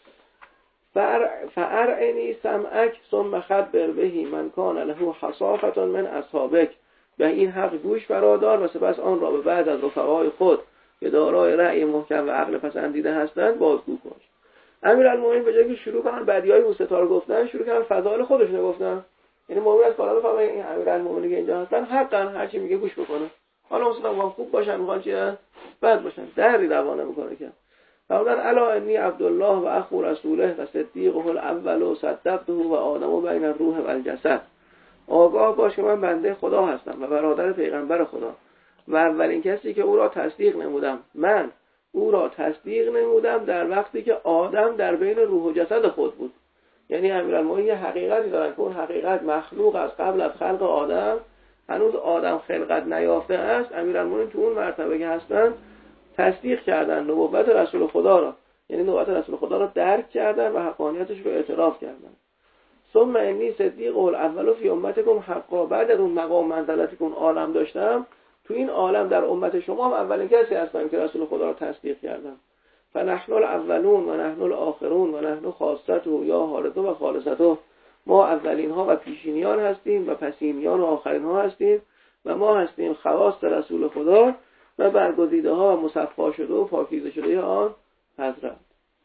فارعنی سمعک ثم خبر بهی من کان له حصافه من اصحابک، به این حق گوش فرادار و سپس آن را به بعد از رفقای خود که دارای رأی محکم و عقل پسندیده هستند بازگو کن. امیرالمومنین به جای که شروع کنن بدیهای اون ستا رو گفتن، شروع کردن فضایل خودشون رو گفتن. یعنی مومن از کالا بفهمه این امیرالمومنین که اینجا هستن حقاً هر چی میگه گوش بکنه. حالا مثلا ما خوب باشن میخوان چیه بد باشن، دری روانه میکنه که فرمودن الا انی عبدالله و اخو رسوله و صدیقه الاول و صدقته و آدم بین الروح و الجسد. آگاه باش که من بنده خدا هستم و برادر پیغمبر خدا و اولین کسی که او را تصدیق نمودم. من او را تصدیق نمودم در وقتی که آدم در بین روح و جسد خود بود. یعنی امیرالمومنین یه حقیقتی دارن که اون حقیقت مخلوق از قبل از خلق آدم، هنوز آدم خلقت نیافته است. امیرالمومنین تو اون مرتبه که هستن تصدیق کردن نبوت رسول خدا را، یعنی نبوت رسول خدا را درک کردن و حقانیتش رو اعتراف کردن. ثم انی صدیق الاول فی امتکم حقا. بعد از اون مقام منزلتی که اون عالم داشتم، تو این عالم در امت شما هم اولین کسی هستم که رسول خدا را تصدیق کردم. فنحن الاولون و نحن الاخرون و نحن خاصته یا حارته و خالصته. ما اولین ها و پیشینیان هستیم و پسینیان و آخرین ها هستیم و ما هستیم خواص رسول خدا و برگزیده ها و مصفا شده و پاکیزه شده آن حضرت.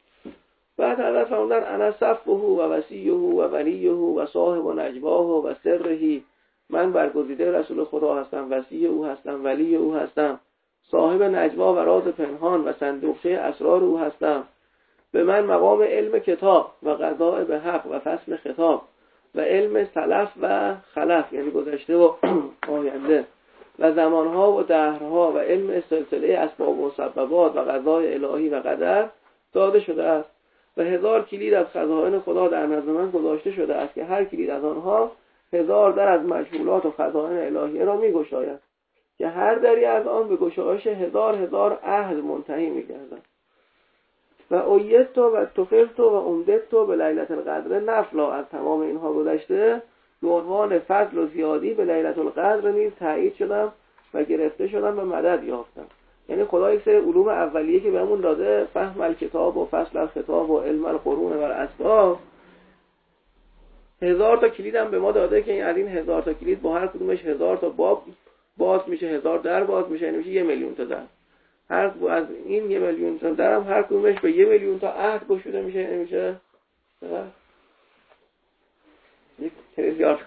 بعد حضرت فرمودن انا صفه و وصیه و ولیه و صاحب و نجواه و سرهی. من برگزیده رسول خدا هستم، وصی او هستم، ولی او هستم، صاحب نجوا و راز پنهان و صندوقچه اسرار او هستم. به من مقام علم کتاب و قضاء به حق و فصل خطاب و علم سلف و خلف، یعنی گذشته و آینده و زمانها و دهرها و علم سلسله اسباب و مسببات و قضای الهی و قدر داده شده است و هزار کلید از خزائن خدا در نزد من گذاشته شده است که هر کلید از آنها هزار در از مجهولات و خزائن الهیه را می‌گشاید که هر دری از آن به گشایش هزار هزار عهد منتهی می‌گردد. و اویت و تفلت و امدت به لیلة القدر نفلا. از تمام اینها گذشته به عنوان فضل و زیادی به لیلة القدر نیز تایید شدم و گرفته شدم و مدد یافتم. یعنی خدا یک سری علوم اولیه که بهمون داده، فهم الکتاب و فصل الخطاب و علم القرون و الاسباب، هزار تا کلید هم به ما داده که از این هزار تا کلید با هر کدومش هزار تا باب باز میشه، هزار در باز میشه، یعنی میشه یه میلیون تا در. هر از این یه میلیون تا در هم هر کدومش به یه میلیون تا عهد گشوده میشه، یعنی میشه یک تریلیارد.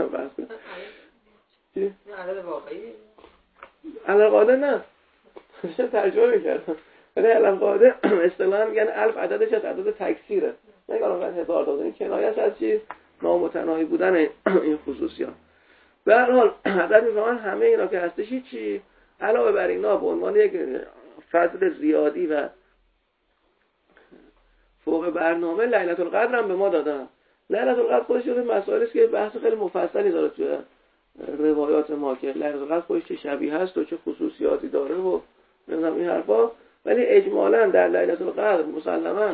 چی؟ عدد واقعی؟ عدد قاعده نه. چه ترجمه میکردم. ولی علم قاعده اصطلاحاً میگن الف عددش از عدد تکثیره. نگاه کنید هزار تا این کنایه‌اش از چی؟ نامتناهی بودن این خصوصیات. به هر حال حضرت میفهمن همه اینا که هستش چی؟ علاوه بر اینا به عنوان یک فضل زیادی و فوق برنامه لیلة القدر هم به ما دادن. لیلة القدر خودش جزو مسائلی است که بحث خیلی مفصلی داره توی روایات ما که لیلة القدر خودش چه شبیه هست و چه خصوصیاتی داره و نمیدونم این حرفا. ولی اجمالاً در لیلة القدر مسلماً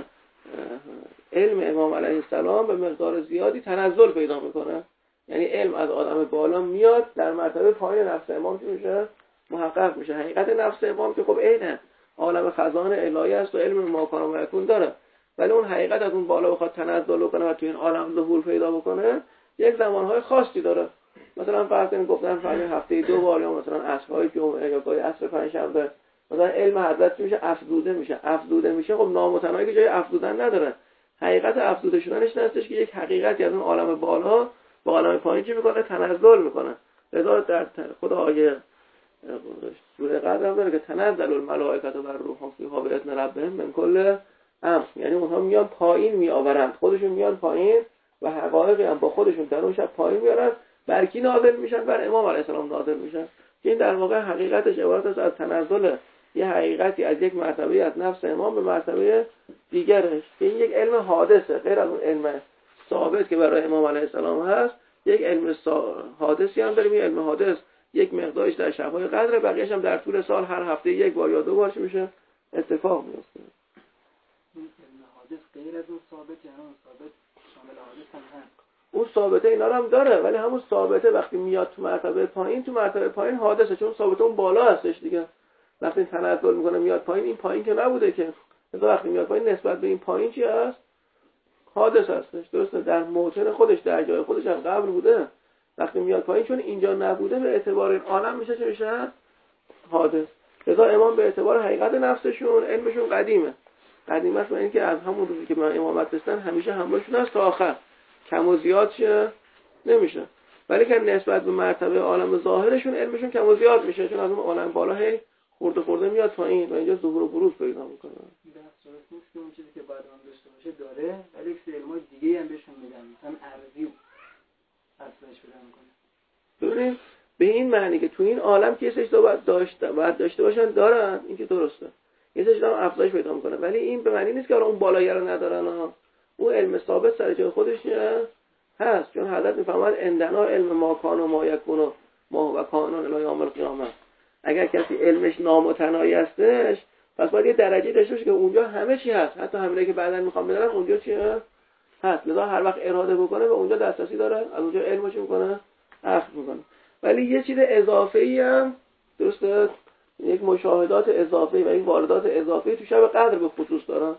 علم امام علیه السلام به مقدار زیادی تنزل پیدا میکنه. یعنی علم از آدم بالا میاد در مرتبه پایین نفس امام که میشه محقق میشه. حقیقت نفس امام که خب اینه عالم خزانه الهی است و علم ما کان و یکون داره، ولی اون حقیقت از اون بالا بخواد تنزل کنه و تو این عالم ظهور پیدا بکنه یک زمانهای خاصی داره. مثلا فرض کنید گفتن فرض هفته دو بار یا مثلا عصرهای جمعه یا گاهی عصر پنجشنبه مثلا علم حضرت میشه افزوده میشه افزوده میشه خب نامتناهی که جای افزودن نداره. حقیقت افزوده شدنش هستش که یک حقیقتی از اون عالم بالا با عالم پایین چی میکنه؟ تنزل میکنه. لذا در خود آیه سوره قدر هم داره که تنزل الملائکه و الروح فیها باذن ربهم من کل امر، یعنی اونها میان پایین میآورند، خودشون میان پایین و حقایقی هم با خودشون در اون شب پایین میارن. بر کی نازل میشن؟ بر امام علیه السلام نازل میشن. این در واقع حقیقتش عبارت است از تنزل یه حقیقتی از یک مرتبه از نفس امام به مرتبه دیگرش که این یک علم حادثه، غیر از اون علم ثابت که برای امام علیه السلام هست. یک علم حادثی هم داریم. این علم حادث یک مقدارش در شب‌های قدر، بقیه‌اش هم در طول سال هر هفته یک بار یا دو بار میشه اتفاق میفته. این علم حادث غیر از اون ثابت، یعنی اون ثابت شامل حادث هم هست. اون ثابته اینا رو هم داره، ولی همون ثابته وقتی میاد تو مرتبه پایین، تو مرتبه پایین حادثه، چون ثابته اون بالا هستش دیگه. وقتی تنزل میکنه میاد پایین، این پایین که نبوده که. مثلا وقتی میاد پایین نسبت به این پایین چی هست؟ حادث هستش. درسته در موطن خودش در جای خودش هم قبل بوده. وقتی میاد پایین چون اینجا نبوده به اعتبار این عالم میشه چه میشه؟ حادث. لذا امام به اعتبار حقیقت نفسشون علمشون قدیمه. قدیم است، یعنی که از همون روزی که من امامت رسیدن همیشه همراهشون هست تا آخر. کم و زیاد شه نمیشه. ولی که نسبت به مرتبه عالم ظاهرشون علمشون کم و زیاد میشه، چون از اون عالم بالا هی خورده خورده میاد پایین و اینجا ظهور و بروز پیدا میکنه. درست درست نیست که اون چیزی که باید اون داشته باشه داره، ولی یک سری علمای دیگه هم بهشون میدن، مثلا ارزی اصلش پیدا میکنه. ببینید به این معنی که تو این عالم که سه تا باید داشته باید داشته باشن دارن، این که درسته. یه سری هم افزایش پیدا میکنه، ولی این به معنی نیست که اون بالایی رو ندارن ها. اون علم ثابت سر جای خودش هست، چون حضرت میفهمد اندنا علم ما کان و ما یکون و ما و کانون الی یوم القیامه. اگر کسی علمش نامتناهی هستش پس باید یه درجه داشته باشه که اونجا همه چی هست، حتی همینایی که بعداً میخوام بدارن اونجا چی هست. لذا هر وقت اراده بکنه به اونجا دسترسی داره، از اونجا علمش میکنه اخذ میکنه. ولی یه چیز اضافه‌ای هم درسته، یک مشاهدات اضافی و یک واردات اضافی تو شب قدر به خصوص دارن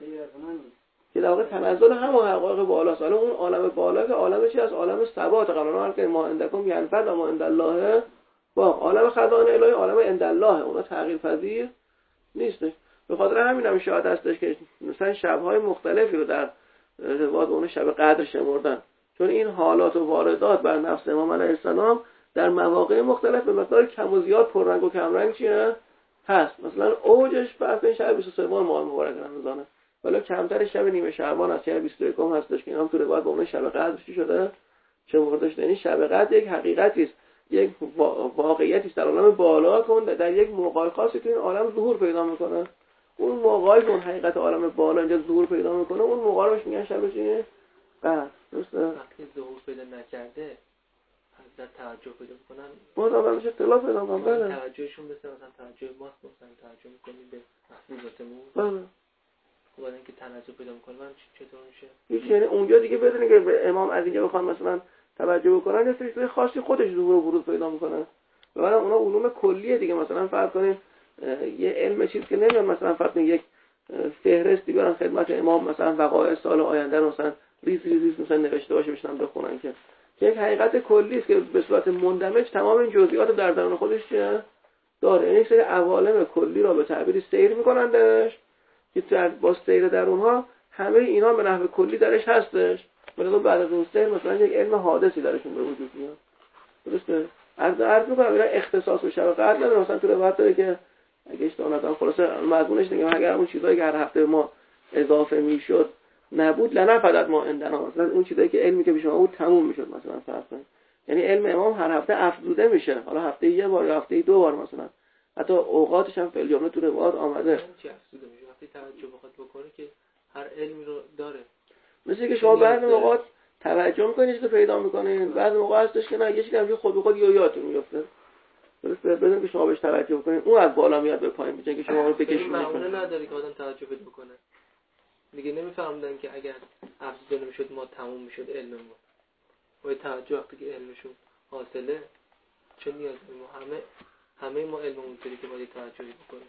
که در واقع تنزل همون حقایق بالاست. حالا اون عالم بالا که عالم چی از عالم ثبات قرار که ما عندکم ینفد و ما عند الله با عالم خزائن الهی عالم عند الله، اونا تغییر پذیر نیستش. به خاطر همین هم شاید هستش که مثلا شب‌های مختلفی رو در روایت اون شب قدر شمردن، چون این حالات و واردات بر نفس امام علیه السلام در مواقع مختلف به مقدار کم و زیاد پررنگ و کم رنگ چیه هست. مثلا اوجش فرض شب بیست و سه ماه مبارک رمضانه، ولی کمتر شب نیمه شعبان از شب بیست و یک هستش که اینم تو روایت به اون شب قدر چی شده شمرده. یعنی شب قدر یک حقیقتی است، یک واقعیتی است در عالم بالا کن در یک موقع خاصی تو این عالم ظهور پیدا میکنه. اون موقعی که اون حقیقت عالم بالا اینجا ظهور پیدا میکنه اون موقع روش میگن شب چیه قدر. درسته؟ وقتی ظهور پیدا نکرده در توجه پیدا میکنن باز هم میشه اختلاف پیدا میکنن. بله توجهشون مثل مثلا توجه ماست، مثلا توجه میکنیم به محبوباتمون. بله بعد اینکه تنزل پیدا میکنه من چطور میشه؟ هیچ، یعنی اونجا دیگه بدونی که به امام از اینجا بخوان مثلا توجه بکنن یه سری خاصی خودش ظهور و بروز پیدا میکنه. بعدم اونا علوم کلیه دیگه. مثلا فرض کنین یه علم چیز که نمیاد مثلا فقط یک فهرستی بیارن خدمت امام مثلا وقایع سال آینده رو مثلا ریز ریز ریز مثلا نوشته باشه بشنن بخونن، که که یک حقیقت کلی است که به صورت مندمج تمام این جزئیات در درون خودش داره. یعنی یک سری عوالم کلی را به تعبیری سیر میکنن درش که با سیر در اونها همه اینا به نحو کلی درش هستش، ولی بعد از اون سیر مثلا یک علم حادثی درشون به وجود میاد. درسته؟ عرض عرض میکنم اینا اختصاص و شب قدر نداره. مثلا تو روایت داره که اگه اشتباه نکنم خلاصه مضمونش دیگه اگر اون چیزایی که هر هفته ما اضافه میشد نبود لنفدت ما عندنا، مثلا اون چیزایی که علمی که به شما بود تموم میشد مثلا فرض کنید. یعنی علم امام هر هفته افزوده میشه، حالا هفته یه بار یا هفته دو بار مثلا، حتی اوقاتش هم فعل جمله تو روایات آمده. چی افزوده میشه؟ وقتی توجه بخواد بکنه که هر علمی رو داره. مثل که شما بعضی اوقات توجه میکنید که پیدا میکنید، بعضی موقع هستش که نه یه چیزی هم خود به خود یادتون میفته. درسته؟ بدون که شما بهش توجه بکنید اون از بالا میاد به پایین میشه که شما رو بکشونید. معمولا نداره که آدم توجه پیدا بکنه. دیگه نمیفهمدن که اگر افزوده نمیشد ما تموم میشد علممون. باید توجه وقتی که علمشون حاصله چه نیازی ما همه همه ما علممون داره که باید توجه بکنیم.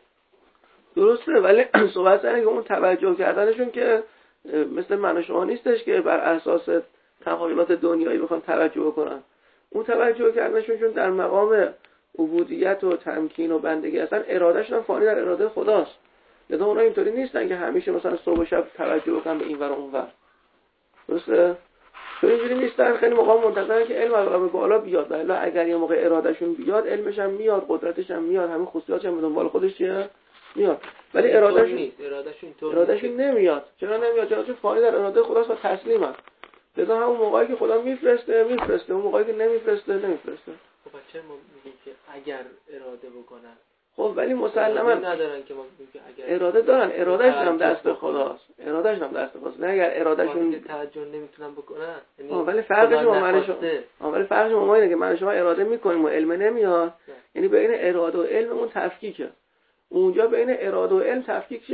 درسته، ولی صحبت سر اینه که اون توجه کردنشون که مثل من و شما نیستش که بر اساس تخیلات دنیایی بخوان توجه بکنن. اون توجه کردنشون چون در مقام عبودیت و تمکین و بندگی هستن، ارادهشون هم فانی در اراده خداست. لذا اونا اینطوری نیستن که همیشه مثلا صبح و شب توجه بکنن به این ور و اون ور. درسته؟ چون اینجوری نیستن. خیلی موقع منتظرن که علم از عالم بالا بیاد، ولی اگر یه موقع ارادهشون بیاد علمش هم میاد، قدرتش هم میاد، همه خصوصیاتش هم به دنبال خودش چیه میاد. ولی ارادهشون نیست، ارادهشون ارادهشون نمیاد. چرا نمیاد؟ چون فانی در اراده خداست و تسلیمن. لذا همون موقعی که خدا میفرسته میفرسته، اون موقعی که نمیفرسته نمیفرسته. خب بچه ما میگیم که اگر اراده بکنن، خب ولی مسلما ندارن که ما میگیم که اگر اراده دارن، ارادهش هم دست خداست، ارادهش هم دست خداست. نه اگر ارادهشون توجه نمیتونن بکنن، یعنی ولی فرقش با من شما ولی فرقش با ما اینه که من شما اراده میکنیم و علم نمیاد. یعنی بین اراده و علم اون تفکیکه. اونجا بین اراده و علم تفکیک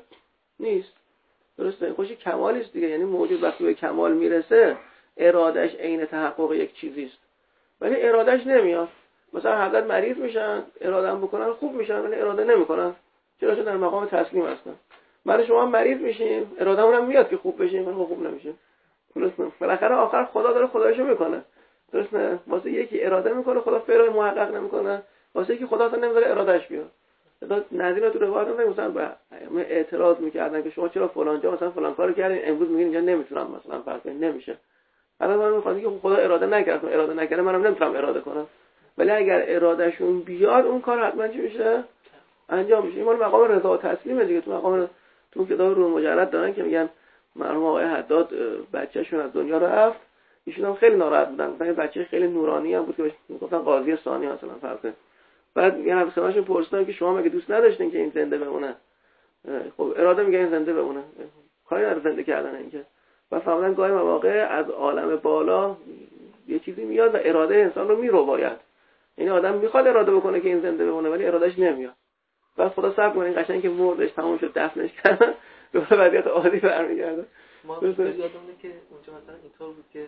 نیست. درسته؟ این خوشی کمالی است دیگه. یعنی موجود وقتی به کمال میرسه ارادهش عین تحقق یک چیزی است، ولی ارادهش نمیاد. مثلا حضرت مریض میشن، اراده هم بکنن خوب میشن، ولی اراده نمیکنن. چرا؟ چون در مقام تسلیم هستن. من شما مریض میشیم، ارادهمون هم میاد که خوب بشیم، ولی خوب نمیشیم. درسته؟ بالاخره آخر خدا داره خدایشو میکنه. درسته؟ واسه یکی اراده میکنه، خدا فعل محقق نمیکنه. واسه یکی خدا اصلا نمیذاره ارادهش بیاد. بعد نظیر تو روایت هم مثلا به اعتراض میکردن که شما چرا فلان جا مثلا فلان کارو کردین، امروز میگین اینجا نمیتونم مثلا فرض نمیشه. الان من میخوام که خدا اراده نکرد، اراده نکنه منم نمیتونم اراده کنم. ولی اگر ارادهشون بیاد اون کار حتما چی میشه؟ انجام میشه. این مال مقام رضا و تسلیمه دیگه. تو مقام تو کتاب روح مجرد دارن که میگن مرحوم آقای حداد بچه‌شون از دنیا رفت، ایشون هم خیلی ناراحت بودن، مثلا بچه خیلی نورانی هم بود که گفتن قاضی ثانی مثلا فرض. بعد میگن همسرشون پرسیدن که شما مگه دوست نداشتین که این زنده بمونه؟ خب اراده میگه این زنده بمونه، کاری نداره زنده کردن اینکه. و فهمیدن گاهی مواقع از عالم بالا یه چیزی میاد و اراده انسان رو میرو باید. این آدم میخواد اراده بکنه که این زنده بمونه ولی ارادهش نمیاد. بعد خدا صبر کنه این قشنگ که مردش تموم شد دفنش کردن دوباره وضعیت عادی برمیگرده. ما یادمونه که اونجا مثلا اینطور بود که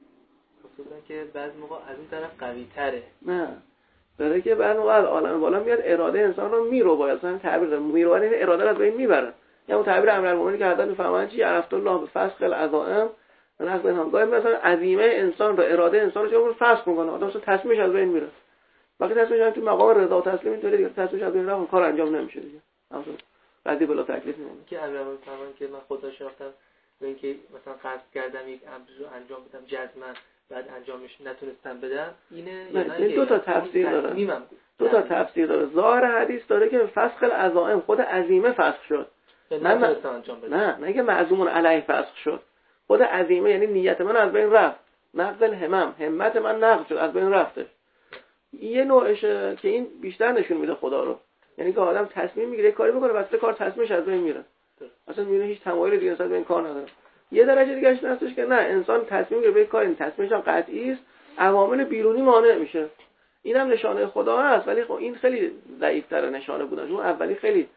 گفتن که بعضی موقع از این طرف قوی تره. نه داره که بعد موقع از عالم بالا میاد اراده انسان رو میرو باید. مثلا تعبیر میرو این اراده رو از بین میبره. یا اون تعبیر امیرالمومنین که حضرت میفرمایند چی عرفت الله به فسخ العزائم من از بین همگاه مثلا عظیمه انسان رو اراده انسان رو چون فسخ میکنه آدم اصلا تصمیمش از بین میره. وقتی تصمیمش هم تو مقام رضا و تسلیم اینطوری دیگه تصمیمش از بین رفت کار انجام نمیشه دیگه. اصلا قضیه بلا تکلیف میمونه. که امیرالمومنین فرمایند که من خدا شناختم به اینکه مثلا قصد کردم یک امر رو انجام بدم جزما بعد انجامش نتونستم بدم اینه یا نه؟ دو تا تفسیر داره. دو تا تفسیر داره. ظاهر حدیث داره که فسخ العزائم خود عزیمه فسخ شد. نه نه نه نه که معزومون علیه فسخ شد. خود عزیمه یعنی نیت من از بین رفت. نقض الهمم همت من نقض شد از بین رفته. یه نوعشه که این بیشتر نشون میده خدا رو. یعنی که آدم تصمیم میگیره کاری بکنه واسه کار تصمیمش از بین میره. اصلا میونه هیچ تمایلی دیگه نسبت به این کار نداره. یه درجه دیگه اش هستش که نه انسان تصمیم میگیره به کاری تصمیمش هم قطعی است، عوامل بیرونی مانع میشه. اینم نشانه خدا هست ولی خب این خیلی ضعیف‌تر نشانه بودن. اون اولی خیلی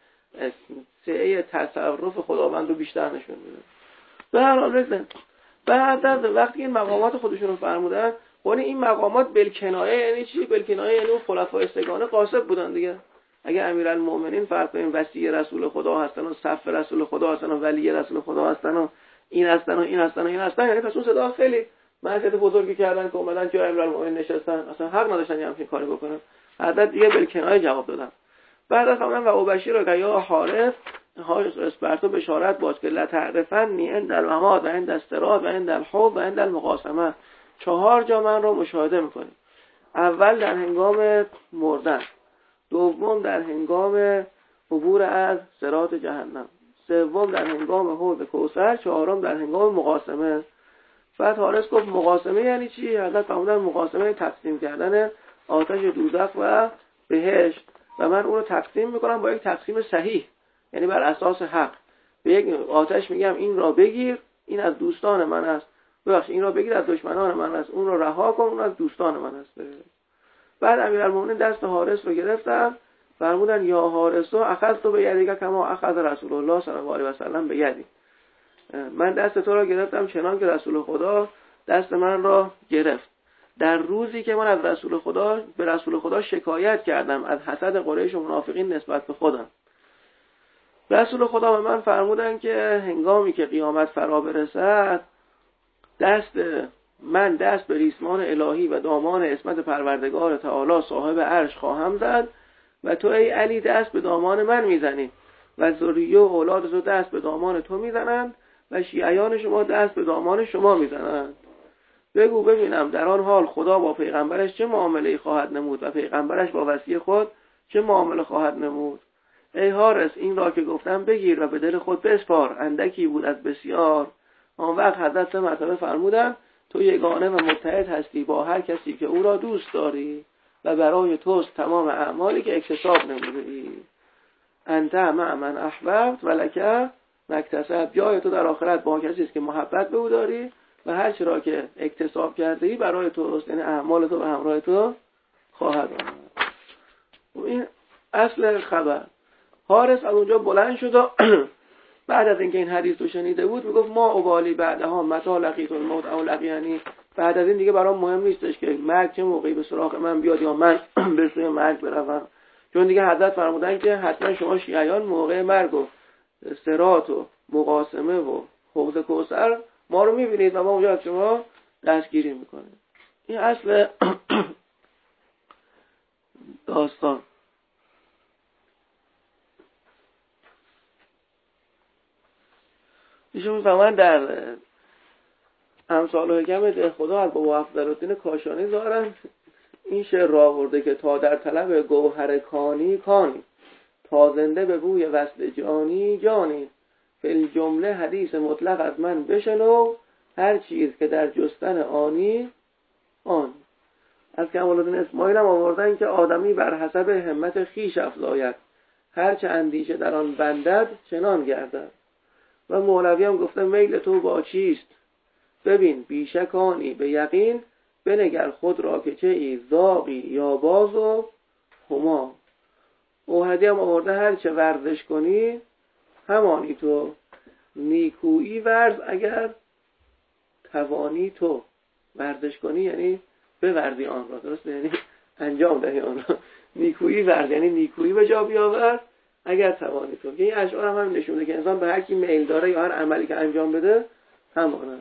سعی تصرف خداوند رو بیشتر نشون میده. به هر حال رسن بعد از وقتی این مقامات خودشون رو فرمودن، ولی این مقامات بالکنایه یعنی چی؟ بالکنایه یعنی اون خلفای سگانه قاصد بودن دیگه. اگه امیرالمومنین فرض کنیم وصی رسول خدا هستن و صف رسول خدا هستن و ولی رسول خدا هستن و این هستن و این هستن و این هستن، یعنی پس اون صدا خیلی معصیت بزرگی کردن که اومدن جای امیرالمومنین نشستن، اصلا حق نداشتن همین کاری بکنن. حضرت دیگه بالکنایه جواب دادن. بعد از همون و ابشیر و یا حارث ها اسپرتو بشارت باش که لا تعرفنی عند الممات و عند استراد و عند الحب و عند المقاسمه. چهار جا من رو مشاهده میکنیم. اول در هنگام مردن، دوم در هنگام عبور از صراط جهنم، سوم در هنگام حوض کوثر، چهارم در هنگام مقاسمه. بعد حارث گفت مقاسمه یعنی چی؟ حضرت فرمودن مقاسمه تقسیم کردن آتش دوزخ و بهشت و من اون رو تقسیم میکنم با یک تقسیم صحیح، یعنی بر اساس حق. به یک آتش میگم این را بگیر، این از دوستان من است، ببخشید این را بگیر از دشمنان من است، اون رو رها کن، اون از دوستان من است. بعد امیرالمومنین دست حارث رو گرفتن، فرمودن یا حارث اخذت به یدیک کما اخذ رسول الله صلی الله علیه و سلم به یدی. من دست تو را گرفتم چنان که رسول خدا دست من را گرفت. در روزی که من از رسول خدا به رسول خدا شکایت کردم از حسد قریش و منافقین نسبت به خودم، رسول خدا به من فرمودن که هنگامی که قیامت فرا برسد دست من دست به ریسمان الهی و دامان عصمت پروردگار تعالی صاحب عرش خواهم زد و تو ای علی دست به دامان من میزنی و ذریه و اولاد تو دست به دامان تو میزنند و شیعیان شما دست به دامان شما میزنند. بگو ببینم در آن حال خدا با پیغمبرش چه معامله‌ای خواهد نمود و پیغمبرش با وصی خود چه معامله خواهد نمود؟ ای حارس این را که گفتم بگیر و به دل خود بسپار، اندکی بود از بسیار. آن وقت حضرت سه مرتبه فرمودن تو یگانه و متحد هستی با هر کسی که او را دوست داری و برای توست تمام اعمالی که اکتساب نمودی. انت مع من احببت و لک مکتسب. جای تو در آخرت با کسی است که محبت به او داری و هر چی را که اکتساب کرده ای برای توست، یعنی اعمال تو به همراه تو خواهد آمد. این اصل خبر. حارث از اونجا بلند شد و بعد از اینکه این حدیث رو شنیده بود میگفت ما ابالی بعدها متى لقیت الموت او لقیانی. بعد از این دیگه برام مهم نیستش که مرگ چه موقعی به سراغ من بیاد یا من به سوی مرگ بروم، چون دیگه حضرت فرمودن که حتما شما شیعیان موقع مرگ و صراط و مقاسمه و حوض کوثر ما رو میبینید و ما اونجا از شما دستگیری میکنیم. این اصل داستان. ایشون میفهمن در امثال و حکم ده خدا از بابا افضلالدین کاشانی دارن این شعر را آورده که تا در طلب گوهر کانی کانی، تا زنده به بوی وصل جانی جانی. فی جمله حدیث مطلق از من بشنو، هر چیز که در جستن آنی آن. از کمال الدین اسماعیل هم آوردن که آدمی بر حسب همت خیش افزاید، هر چه اندیشه در آن بندد چنان گردد. و مولوی هم گفته میل تو با چیست، ببین بیشک آنی به یقین، بنگر خود را که چه ای زاغی یا باز و هما. اوحدی هم آورده هر چه ورزش کنی همانی تو، نیکویی ورز اگر توانی تو. ورزش کنی یعنی بورزی آن را، درسته؟ یعنی انجام دهی آن را. نیکویی ورز یعنی نیکویی به جا بیاور اگر توانی تو. این اشعار هم, هم نشون میده که انسان به هر کی میل داره یا هر عملی که انجام بده همانه.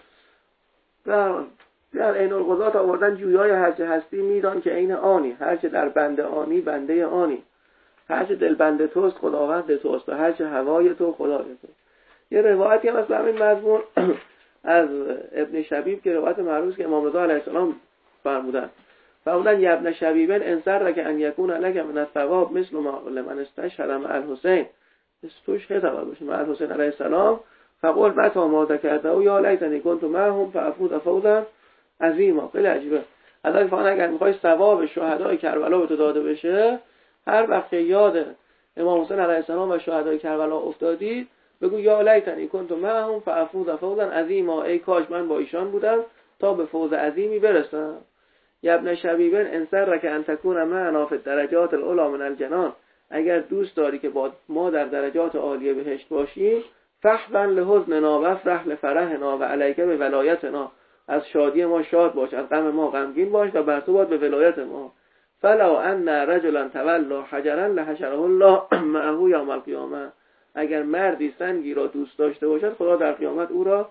در در عین القضات آوردن جویای هرچه هستی میدان که عین آنی، هرچه در بنده آنی بنده آنی، هرچه دل بنده توست خداوند توست و هرچه هوای تو خدای تو. یه روایتی هم از همین مضمون از ابن شبیب که روایت معروف که امام رضا علیه السلام فرمودن فرمودن یا ابن شبیبن انصر را که ان یکون لک من الثواب مثل ما لمن استشهد مع الحسین استشهد باشه مع الحسین علیه السلام فقول متى ما ذکرته او یا لیتنی کنت معهم فافوز فوزا عظیما. خیلی عجیبه. حضرت فرمان اگر میخوای ثواب شهدای کربلا به تو داده بشه، هر وقت یاد امام حسین علیه السلام و شهدای کربلا افتادی بگو یا لیتنی کنت معهم فافوز فوزا عظیما، ای کاش من با ایشان بودم تا به فوز عظیمی برسم. یا ابن شبیبن انصر را که ان تکون معنا فی الدرجات العلی من الجنان، اگر دوست داری که با ما در درجات عالیه بهشت باشیم، فحزن لحزننا و افرح لفرحنا و علیک به ولایتنا، از شادی ما شاد باش، از غم ما غمگین باش و بر تو باد به ولایت ما. فلو ان رجلا تولا حجرا لحشره الله معه یوم القیامه، اگر مردی سنگی را دوست داشته باشد خدا در قیامت او را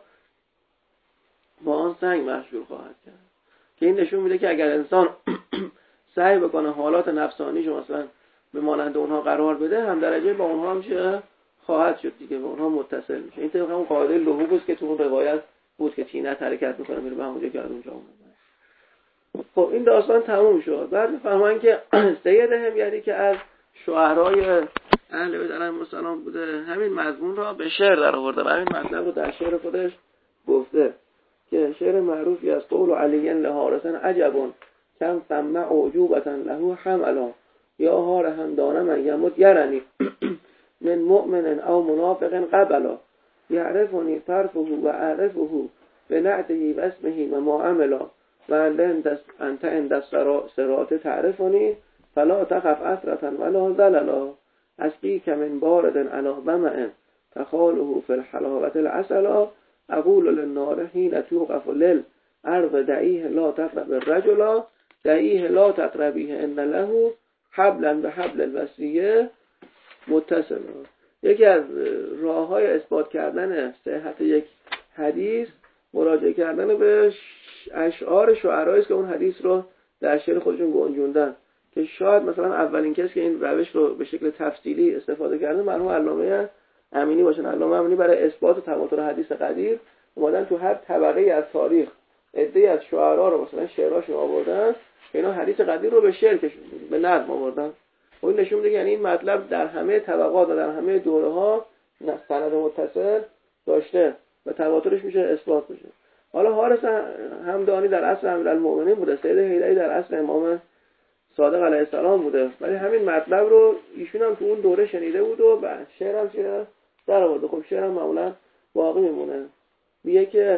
با آن سنگ محشور خواهد کرد. که این نشون میده که اگر انسان سعی بکنه حالات نفسانیش مثلا به مانند اونها قرار بده، هم درجه با اونها هم چه خواهد شد دیگه، به اونها متصل میشه. این طبق همون قاعده لهوب است که تو اون روایت بود که تینت حرکت میکنه میره به همونجا که از اونجا اومده. خب این داستان تموم شد. بعد میفهمن که سید حمیری که از شعرای اهل بیت علیهم السلام بوده، همین مضمون را به شعر در آورده و همین مطلب رو در شعر خودش گفته که شعر معروفی از قول علی لحارسن عجبون کم سمع عجوبتا له حملا، یا هار همدانه من یمد یرنی من مؤمن او منافق قبلا، یعرفنی طرفه و اعرفه به نعته و اسمه و ما عملا، و انت اند سرات تعرفنی فلا تخف اسرتا ولا زللا، اسقیک من بارد علی ظمأ تخاله فی الحلاوة العسلا، اقول للنار حين توقف للارض دعیه لا تقرب الرجلا، دعیه لا تقربیه ان له حبلا به حبل الوصیه متصل. یکی از راه‌های اثبات کردن صحت یک حدیث مراجعه کردن به اشعار شعرایی است که اون حدیث رو در شعر خودشون گنجوندن، که شاید مثلا اولین کسی که این روش رو به شکل تفصیلی استفاده کرده مرحوم علامه امینی باشن. علامه امینی برای اثبات تواتر حدیث قدیر اومدن تو هر طبقه از تاریخ عده‌ای از شعرا رو مثلا شعراشون آوردن، اینا حدیث قدیر رو به شعر کشوندن، به نظم آوردن. این نشون میده یعنی این مطلب در همه طبقات و در همه دوره‌ها سند متصل داشته و تواترش میشه اثبات بشه. حالا حارس همدانی در عصر امیرالمومنین بوده، سید حیدری در عصر امام صادق علیه السلام بوده، ولی همین مطلب رو ایشون هم تو اون دوره شنیده بود و بعد شعر هم چیه در آورده. خب شعر هم معمولا باقی میمونه. میگه که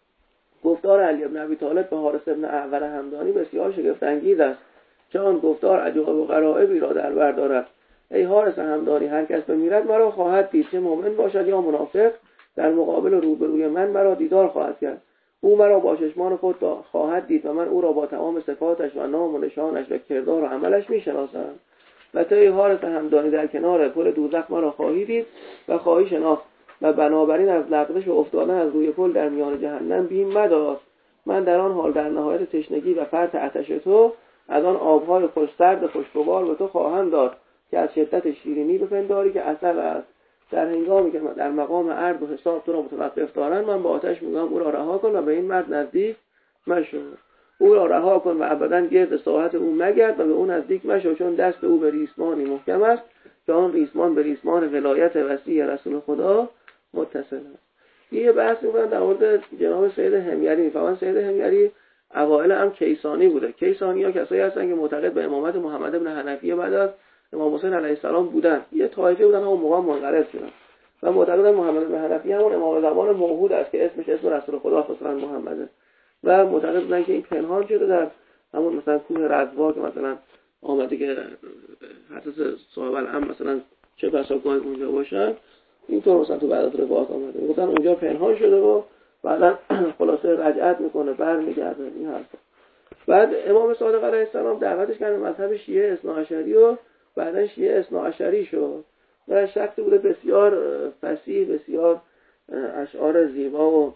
گفتار علی بن ابی طالب به حارس بن اعور همدانی بسیار شگفت انگیز است، چه آن گفتار عجایب و غرایبی را در بر دارد. ای حارس همدانی، هر کس بمیرد مرا خواهد دید، چه مؤمن باشد یا منافق، در مقابل روبروی من مرا دیدار خواهد کرد. او مرا با چشمان خود خواهد دید و من او را با تمام صفاتش و نام و نشانش و کردار و عملش میشناسم. و تو ای حارس همدانی در کنار پل دوزخ مرا خواهی دید و خواهی شناخت، و بنابراین از لغزش و افتادن از روی پل در میان جهنم بیم مدار. من در آن حال در نهایت تشنگی و فرط عطش تو از آن آبهای خوش سرد خوشگوار به تو خواهم داد که از شدت شیرینی بپنداری که عسل است. در هنگامی که در مقام عرض و حساب تو را متوقف دارن، من با آتش میگم او را رها کن و به این مرد نزدیک مشو. او را رها کن و ابدا گرد ساحت او مگرد و به اون نزدیک مشو، چون دست او به ریسمانی محکم است که آن ریسمان به ریسمان ولایت وسیع رسول خدا متصل است. یه بحث می‌کنم در مورد جناب سید حمیری. می‌فهمن سید حمیری اوائل هم کیسانی بوده. کیسانی‌ها کسایی هستن که معتقد به امامت محمد بن حنفیه بعد از امام حسین علیه السلام بودن. یه طایفه بودن اون موقع منقرض شدن. و معتقدن محمد بن حنفیه همون امام زمان موعود است که اسمش اسم رسول خدا مثلا محمده. و معتقد بودن که این پنهان شده در همون مثلا کوه رضوا که مثلا آمده که حضرت صاحب الامر مثلا چه بسا گاهی اونجا باشن. اینطور مثلا تو بعد از روایات آمده میگن اونجا پنهان شده و بعدا خلاصه رجعت میکنه برمیگرده این حرفا. بعد امام صادق علیه السلام دعوتش کرد به مذهب شیعه اثناعشری و بعدا شیعه اثناعشری شد و شخصی بوده بسیار فصیح، بسیار اشعار زیبا و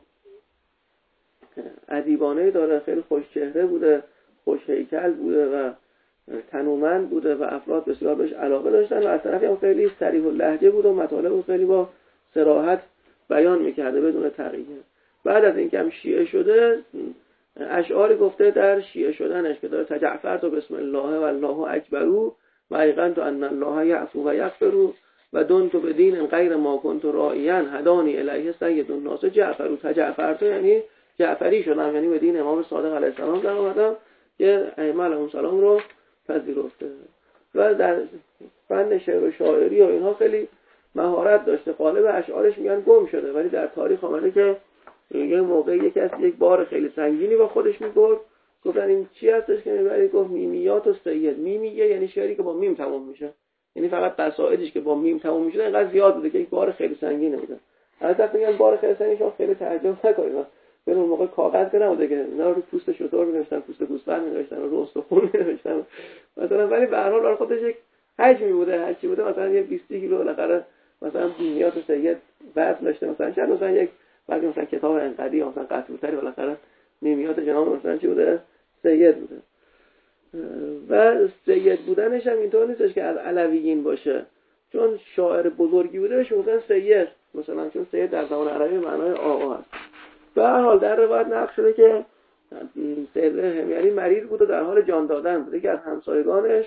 ادیبانه داره، خیلی خوش چهره بوده، خوش هیکل بوده و تنومند بوده و افراد بسیار بهش علاقه داشتن و از طرفی هم خیلی صریح اللهجه بود و مطالب رو خیلی با صراحت بیان میکرده بدون تغییر. بعد از اینکه هم شیعه شده اشعاری گفته در شیعه شدنش که داره تجعفرت و بسم الله و الله اکبرو و ایقنت ان الله یعفو و یغفر و دنت بدین غیر ما کنت راعیا هدانی الیه سید الناس جعفر. تجعفرت یعنی جعفری شدم، یعنی به دین امام صادق علیه السلام در اومدم که ائمه علیهم السلام رو پذیرفته. و در فن شعر و شاعری و اینها خیلی مهارت داشته. غالب اشعارش میگن گم شده ولی در تاریخ آمده که یه موقع یک کسی یک بار خیلی سنگینی با خودش میبرد، گفتن این چی هستش که میبری؟ گفت میمیات و سید. میمیه یعنی شعری که با میم تموم میشه، یعنی فقط قصائدش که با میم تموم میشه اینقدر زیاد بوده که یک بار خیلی سنگینه بوده. البته میگن بار خیلی سنگین شما خیلی تعجب نکنید، به اون موقع کاغذ که نبوده که اینا رو پوست شتر می‌نوشتن، پوست گوسفند می‌نوشتن و رو استخوان می‌نوشتن مثلا، ولی به هر حال خودش یک حجمی بوده، حجمی بوده مثلا یه بیست کیلو بالاخره مثلا میمیات و سید وزن داشته، مثلا شاید مثلا یک بعد مثلا کتاب انقدی مثلا قطع‌تری بالاخره میمیات جناب مثلا چی بوده؟ سید بوده. و سید بودنش هم اینطور نیستش که از علویین باشه، چون شاعر بزرگی بوده بهش میگن سید، مثلا چون سید در زبان عربی معنای آقا هست. به هر حال در روایت نقل شده که سید حمیری مریض بود و در حال جان دادن بود. یکی از همسایگانش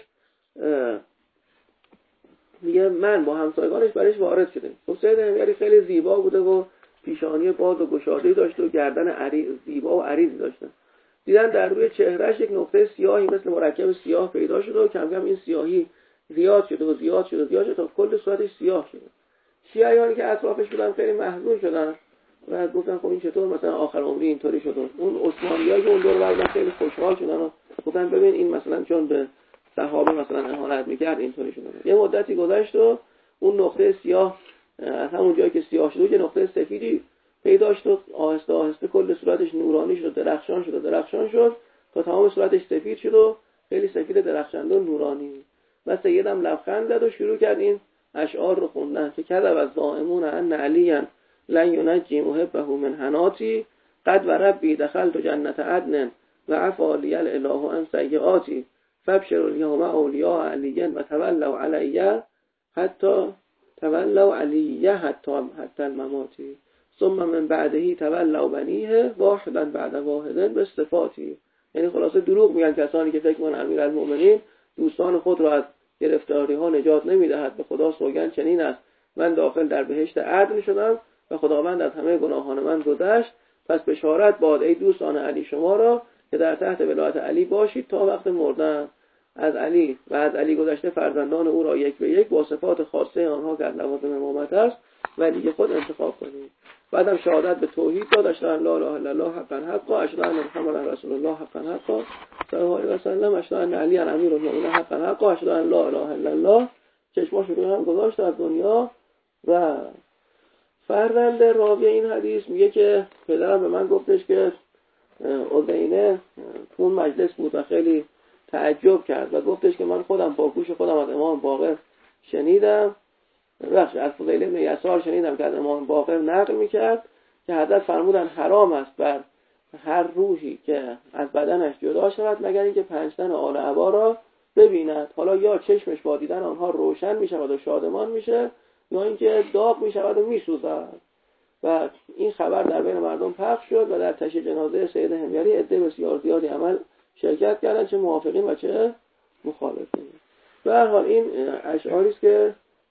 میگه من با همسایگانش برایش وارد شدیم. خب سید حمیری خیلی زیبا بوده و پیشانی باز و گشاده‌ای داشته و گردن عریض زیبا و عریض داشته. دیدن در روی چهرهش یک نقطه سیاهی مثل مرکب سیاه پیدا شده و کم کم این سیاهی زیاد شده و زیاد شده و زیاد شده تا کل صورتش سیاه شده. شیعیانی که اطرافش بودن خیلی محزون شدن و گفتن خب این چطور مثلا آخر عمری اینطوری شد. اون عثمانیایی که اون دور بردن خیلی خوشحال شدن و گفتن ببین این مثلا چون به صحابه مثلا اهانت میکرد اینطوری شدن. یه مدتی گذشت و اون نقطه سیاه از همون جایی که سیاه شد یه نقطه سفیدی پیدا شد، آهسته آهسته کل صورتش نورانی شد، درخشان شد، درخشان شد تا تمام صورتش سفید شد و خیلی سفید درخشنده و نورانی. و سیدم لبخند زد و شروع کرد این اشعار رو خوندن که کذب از ضائمون ان علیاً لن ینجی محبه من حناتی قد و ربی دخلت جنت عدن و عفا لی الاله عن سیئاتی فابشروا الیوم اولیاء علی و تولوا علی حتی تولوا علی حتی حتی المماتی ثم من بعده تولوا بنیه واحدا بعد واحد باستفاتی. یعنی خلاصه دروغ میگن کسانی که فکر می‌کنن امیرالمؤمنین دوستان خود را از گرفتاری ها نجات نمیدهد. به خدا سوگند چنین است من داخل در بهشت عدن شدم و خداوند از همه گناهان من گذشت. پس بشارت باد ای دوستان علی شما را که در تحت ولایت علی باشید تا وقت مردن. از علی و از علی گذشته فرزندان او را یک به یک با صفات خاصه آنها که از لوازم امامت است ولی خود انتخاب کنید. بعدم شهادت به توحید داد، اشهد ان لا اله الا الله حقا حقا، اشهد ان محمد رسول الله حقا حقا صلی الله علیه و سلم، اشهد ان علی امیرالمؤمنین حقا حقا، اشهد ان لا اله الا الله. چشماشو رو هم گذاشت از دنیا. و فرزند راوی این حدیث میگه که پدرم به من گفتش که عزینه تو اون مجلس بود و خیلی تعجب کرد و گفتش که من خودم با گوش خودم از امام باقر شنیدم، بخش از فضیل ابن یسار شنیدم که از امام باقر نقل میکرد که حضرت فرمودن حرام است بر هر روحی که از بدنش جدا شود مگر اینکه پنج تن آل عبا را ببیند. حالا یا چشمش با دیدن آنها روشن میشود و شادمان میشه یا اینکه داغ میشود و میسوزد. و این خبر در بین مردم پخش شد و در تشییع جنازه سید حمیری عده بسیار زیادی عمل شرکت کردن، چه موافقین و چه مخالفین. به هر حال این اشعاری است که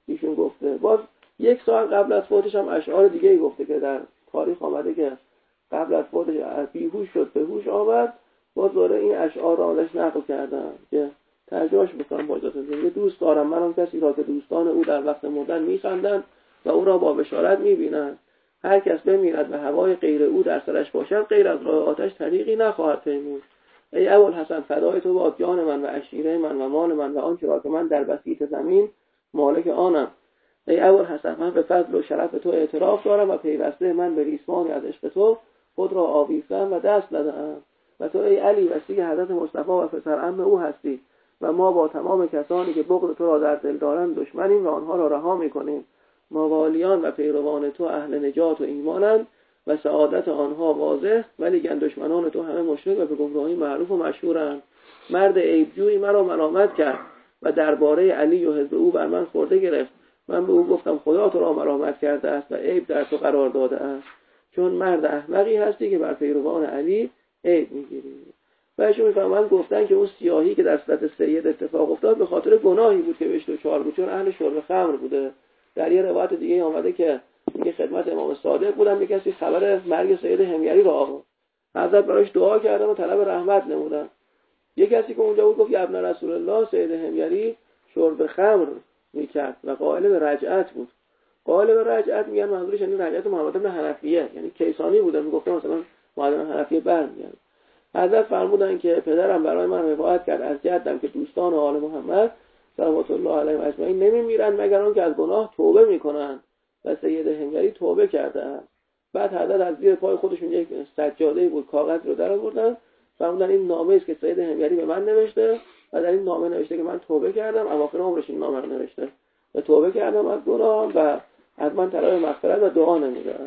ایشون گفته. باز یک سال قبل از فوتش هم اشعار دیگه ای گفته که در تاریخ آمده که قبل از فوتش بیهوش شد به هوش آمد. باز دوره این اشعار را ازش نقل کردن که ترجمهش میکنم با اجازه بدید. دوست دارم منم کسی را که دوستان او در وقت مردن میخندند و او را با بشارت میبینند. هر کس بمیرد و هوای غیر او در سرش باشد غیر از راه آتش طریقی نخواهد پیمود. ای ابوالحسن فدای تو باد جان من و عشیره من و مال من و آنچه را که من در بسیط زمین مالک آنم. ای ابوالحسن من به فضل و شرف تو اعتراف دارم و پیوسته من به ریسمانی از عشق تو خود را آویختم و دست ندهم. و تو ای علی وصی حضرت مصطفی و پسر عم او هستی و ما با تمام کسانی که بغض تو را در دل دارند دشمنیم و آنها را رها می‌کنیم. موالیان و پیروان تو اهل نجات و ایمانند و سعادت آنها واضح، ولی گن دشمنان تو همه مشرک و به گمراهی معروف و مشهورند. مرد عیبجویی مرا ملامت کرد و درباره علی و حزب او بر من خورده گرفت. من به او گفتم خدا تو را ملامت کرده است و عیب در تو قرار داده است، چون مرد احمقی هستی که بر پیروان علی عیب میگیری. و ایشون میفهمن گفتن که اون سیاهی که در صورت سید اتفاق افتاد به خاطر گناهی بود که بهش دچار بود، چون اهل شرب خمر بوده. در یه روایت دیگه آمده که میگه خدمت امام صادق بودن، یک کسی خبر مرگ سید حمیری را آورد، حضرت براش دعا کردن و طلب رحمت نمودن. یک کسی که اونجا بود گفت یا ابن رسول الله سید حمیری شرب خمر میکرد و قائل به رجعت بود. قائل به رجعت میگن منظورش یعنی رجعت محمد بن حنفیه، یعنی کیسانی بوده، میگفته مثلا محمد بن حنفیه برمیاد. حضرت فرمودن که پدرم برای من روایت کرد از جدم که دوستان آل محمد صلوات الله علیهم اجمعین نمیمیرند مگر آنکه از گناه توبه میکنند و سید حمیری توبه کرده است. بعد حضرت از زیر پای خودشون یک سجاده بود کاغذ رو در آوردن، فرمودن این نامه است که سید حمیری به من نوشته و در این نامه نوشته که من توبه کردم، اواخر عمرش این نامه رو نوشته و توبه کردم از گناه و از من طلب مغفرت و دعا نمودم.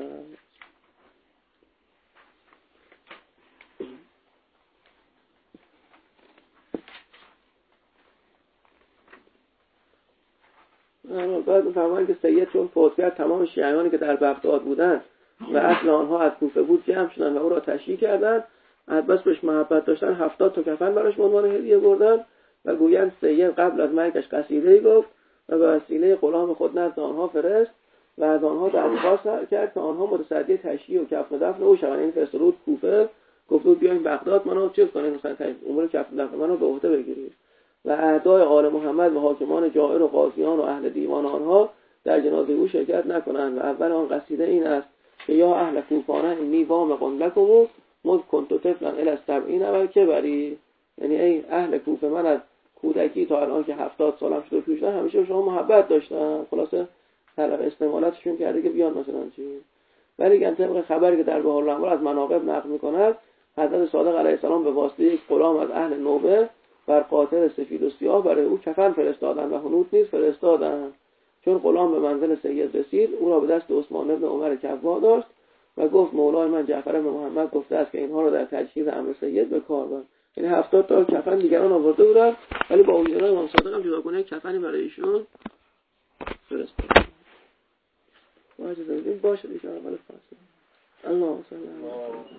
بعد فرمودن که سید چون فوت کرد تمام شیعیانی که در بغداد بودن و اصل آنها از کوفه بود جمع شدن و او را تشییع کردند. از بس بهش محبت داشتن هفتاد تا کفن براش به عنوان هدیه بردن و گویند سید قبل از مرگش قصیده‌ای گفت و به وسیله غلام خود نزد آنها فرست و از آنها درخواست کرد که آنها متصدی تشییع و کفن و دفن او شوند. این فرستاد کوفه، گفت بیاین بغداد منو چیز کنین، مثلا امور کفن و دفن منو به عهده بگیرید. و اعدای آل محمد و حاکمان جائر و قاضیان و اهل دیوان آنها در جنازه او شرکت نکنند. و اول آن قصیده این است که یا اهل کوفانه انی وامق لکم مذ کنت طفلا الی السبعین و کبری، یعنی ای اهل کوفه من از کودکی تا الان که هفتاد سالم شده پیش همیشه به شما محبت داشتم. خلاصه طلب استعمالاتشون کرده که بیان مثلا چی. ولی گن طبق خبری که در بهار الانوار از مناقب نقل می‌کند، حضرت صادق علیه السلام به واسطه یک غلام از اهل نوبه بر قاطر سفید و سیاه برای او کفن فرستادن و حنوط نیز فرستادن. چون غلام به منزل سید رسید، او را به دست عثمان بن عمر کبا داشت و گفت مولای من جعفر بن محمد گفته است که اینها را در تجهیز امر سید به کار بر. یعنی هفتاد تا کفن دیگران آورده بودن، ولی با اون امام صادق هم جداگانه کفنی برای ایشون فرستادن. واجد این باشه دیگه اول فصل. الله صلی الله علیه و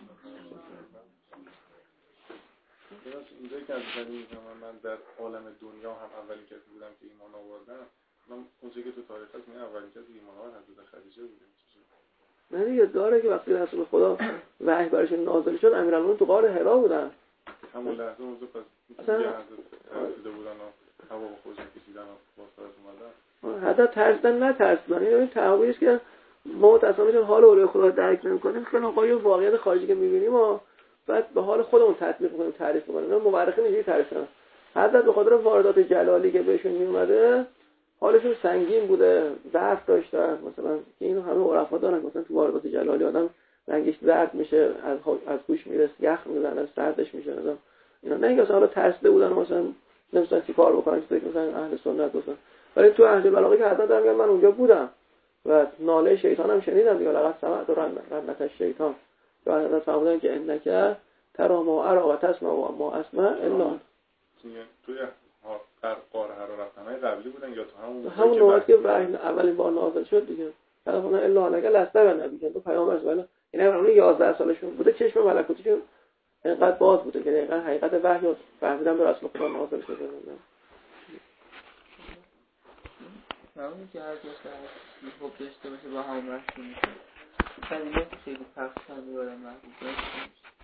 اینجا که از زمین میگم من در عالم دنیا هم اولین کسی بودم که ایمان آوردم. من اونجا که تو تاریخ هست من اولین کسی ایمان آورد حضرت خدیجه بودم. نه دیگه داره که وقتی رسول خدا وحی براشون نازل شد امیرالمومنین تو غار حرا بودن. همون لحظه اونجا پس دیگه حضرت ترسیده بودن و هوا با خودشون کشیدن و باستارت اومدن. حتی ترسیدن نترسیدن. این تعبیرش که ما تصامیشون حال اولیای خدا درک نمی‌کنیم، خیلی آقای واقعیت خارجی که می‌بینیم و بعد به حال خودمون تطبیق می‌کنیم تعریف می‌کنیم. اینا مورخین اینجوری تعریف کردن. حضرت به خاطر واردات جلالی که بهشون میومده حالشون سنگین بوده، ضعف داشتن، مثلا که اینو همه عرفا دارن، مثلا تو واردات جلالی آدم رنگش زرد میشه، از از گوش میرسه، یخ میزنه، سردش میشه. مثلا اینا نه اینکه مثلا ترسیده بودن مثلا نمی‌تونن چیکار بکنن، چه فکر مثلا اهل سنت بودن. ولی تو اهل بلاغه که حضرت دارن من اونجا بودم و ناله شیطان هم شنیدم دیگه، لقد سمعت رنت الشیطان. و حضرت فرمودن که انک ترى ما ارى و تسمع و ما اسمع الا توی در قار حرارت قبلی بودن یا تو همون همون نوبت که وحی اولین بار نازل شد دیگه. فرمودن الا انک لست نبی، تو پیامبر ولی یعنی اون یازده سالشون بوده، چشم ملکوتیشون اینقدر باز بوده که دقیقاً حقیقت وحی رو فهمیدن به رسول خدا نازل شده. همونی که هر کس در حب داشته باشه با همون مشروع میشه. کلمه خیلی پخش هم میبارم محبوب داشته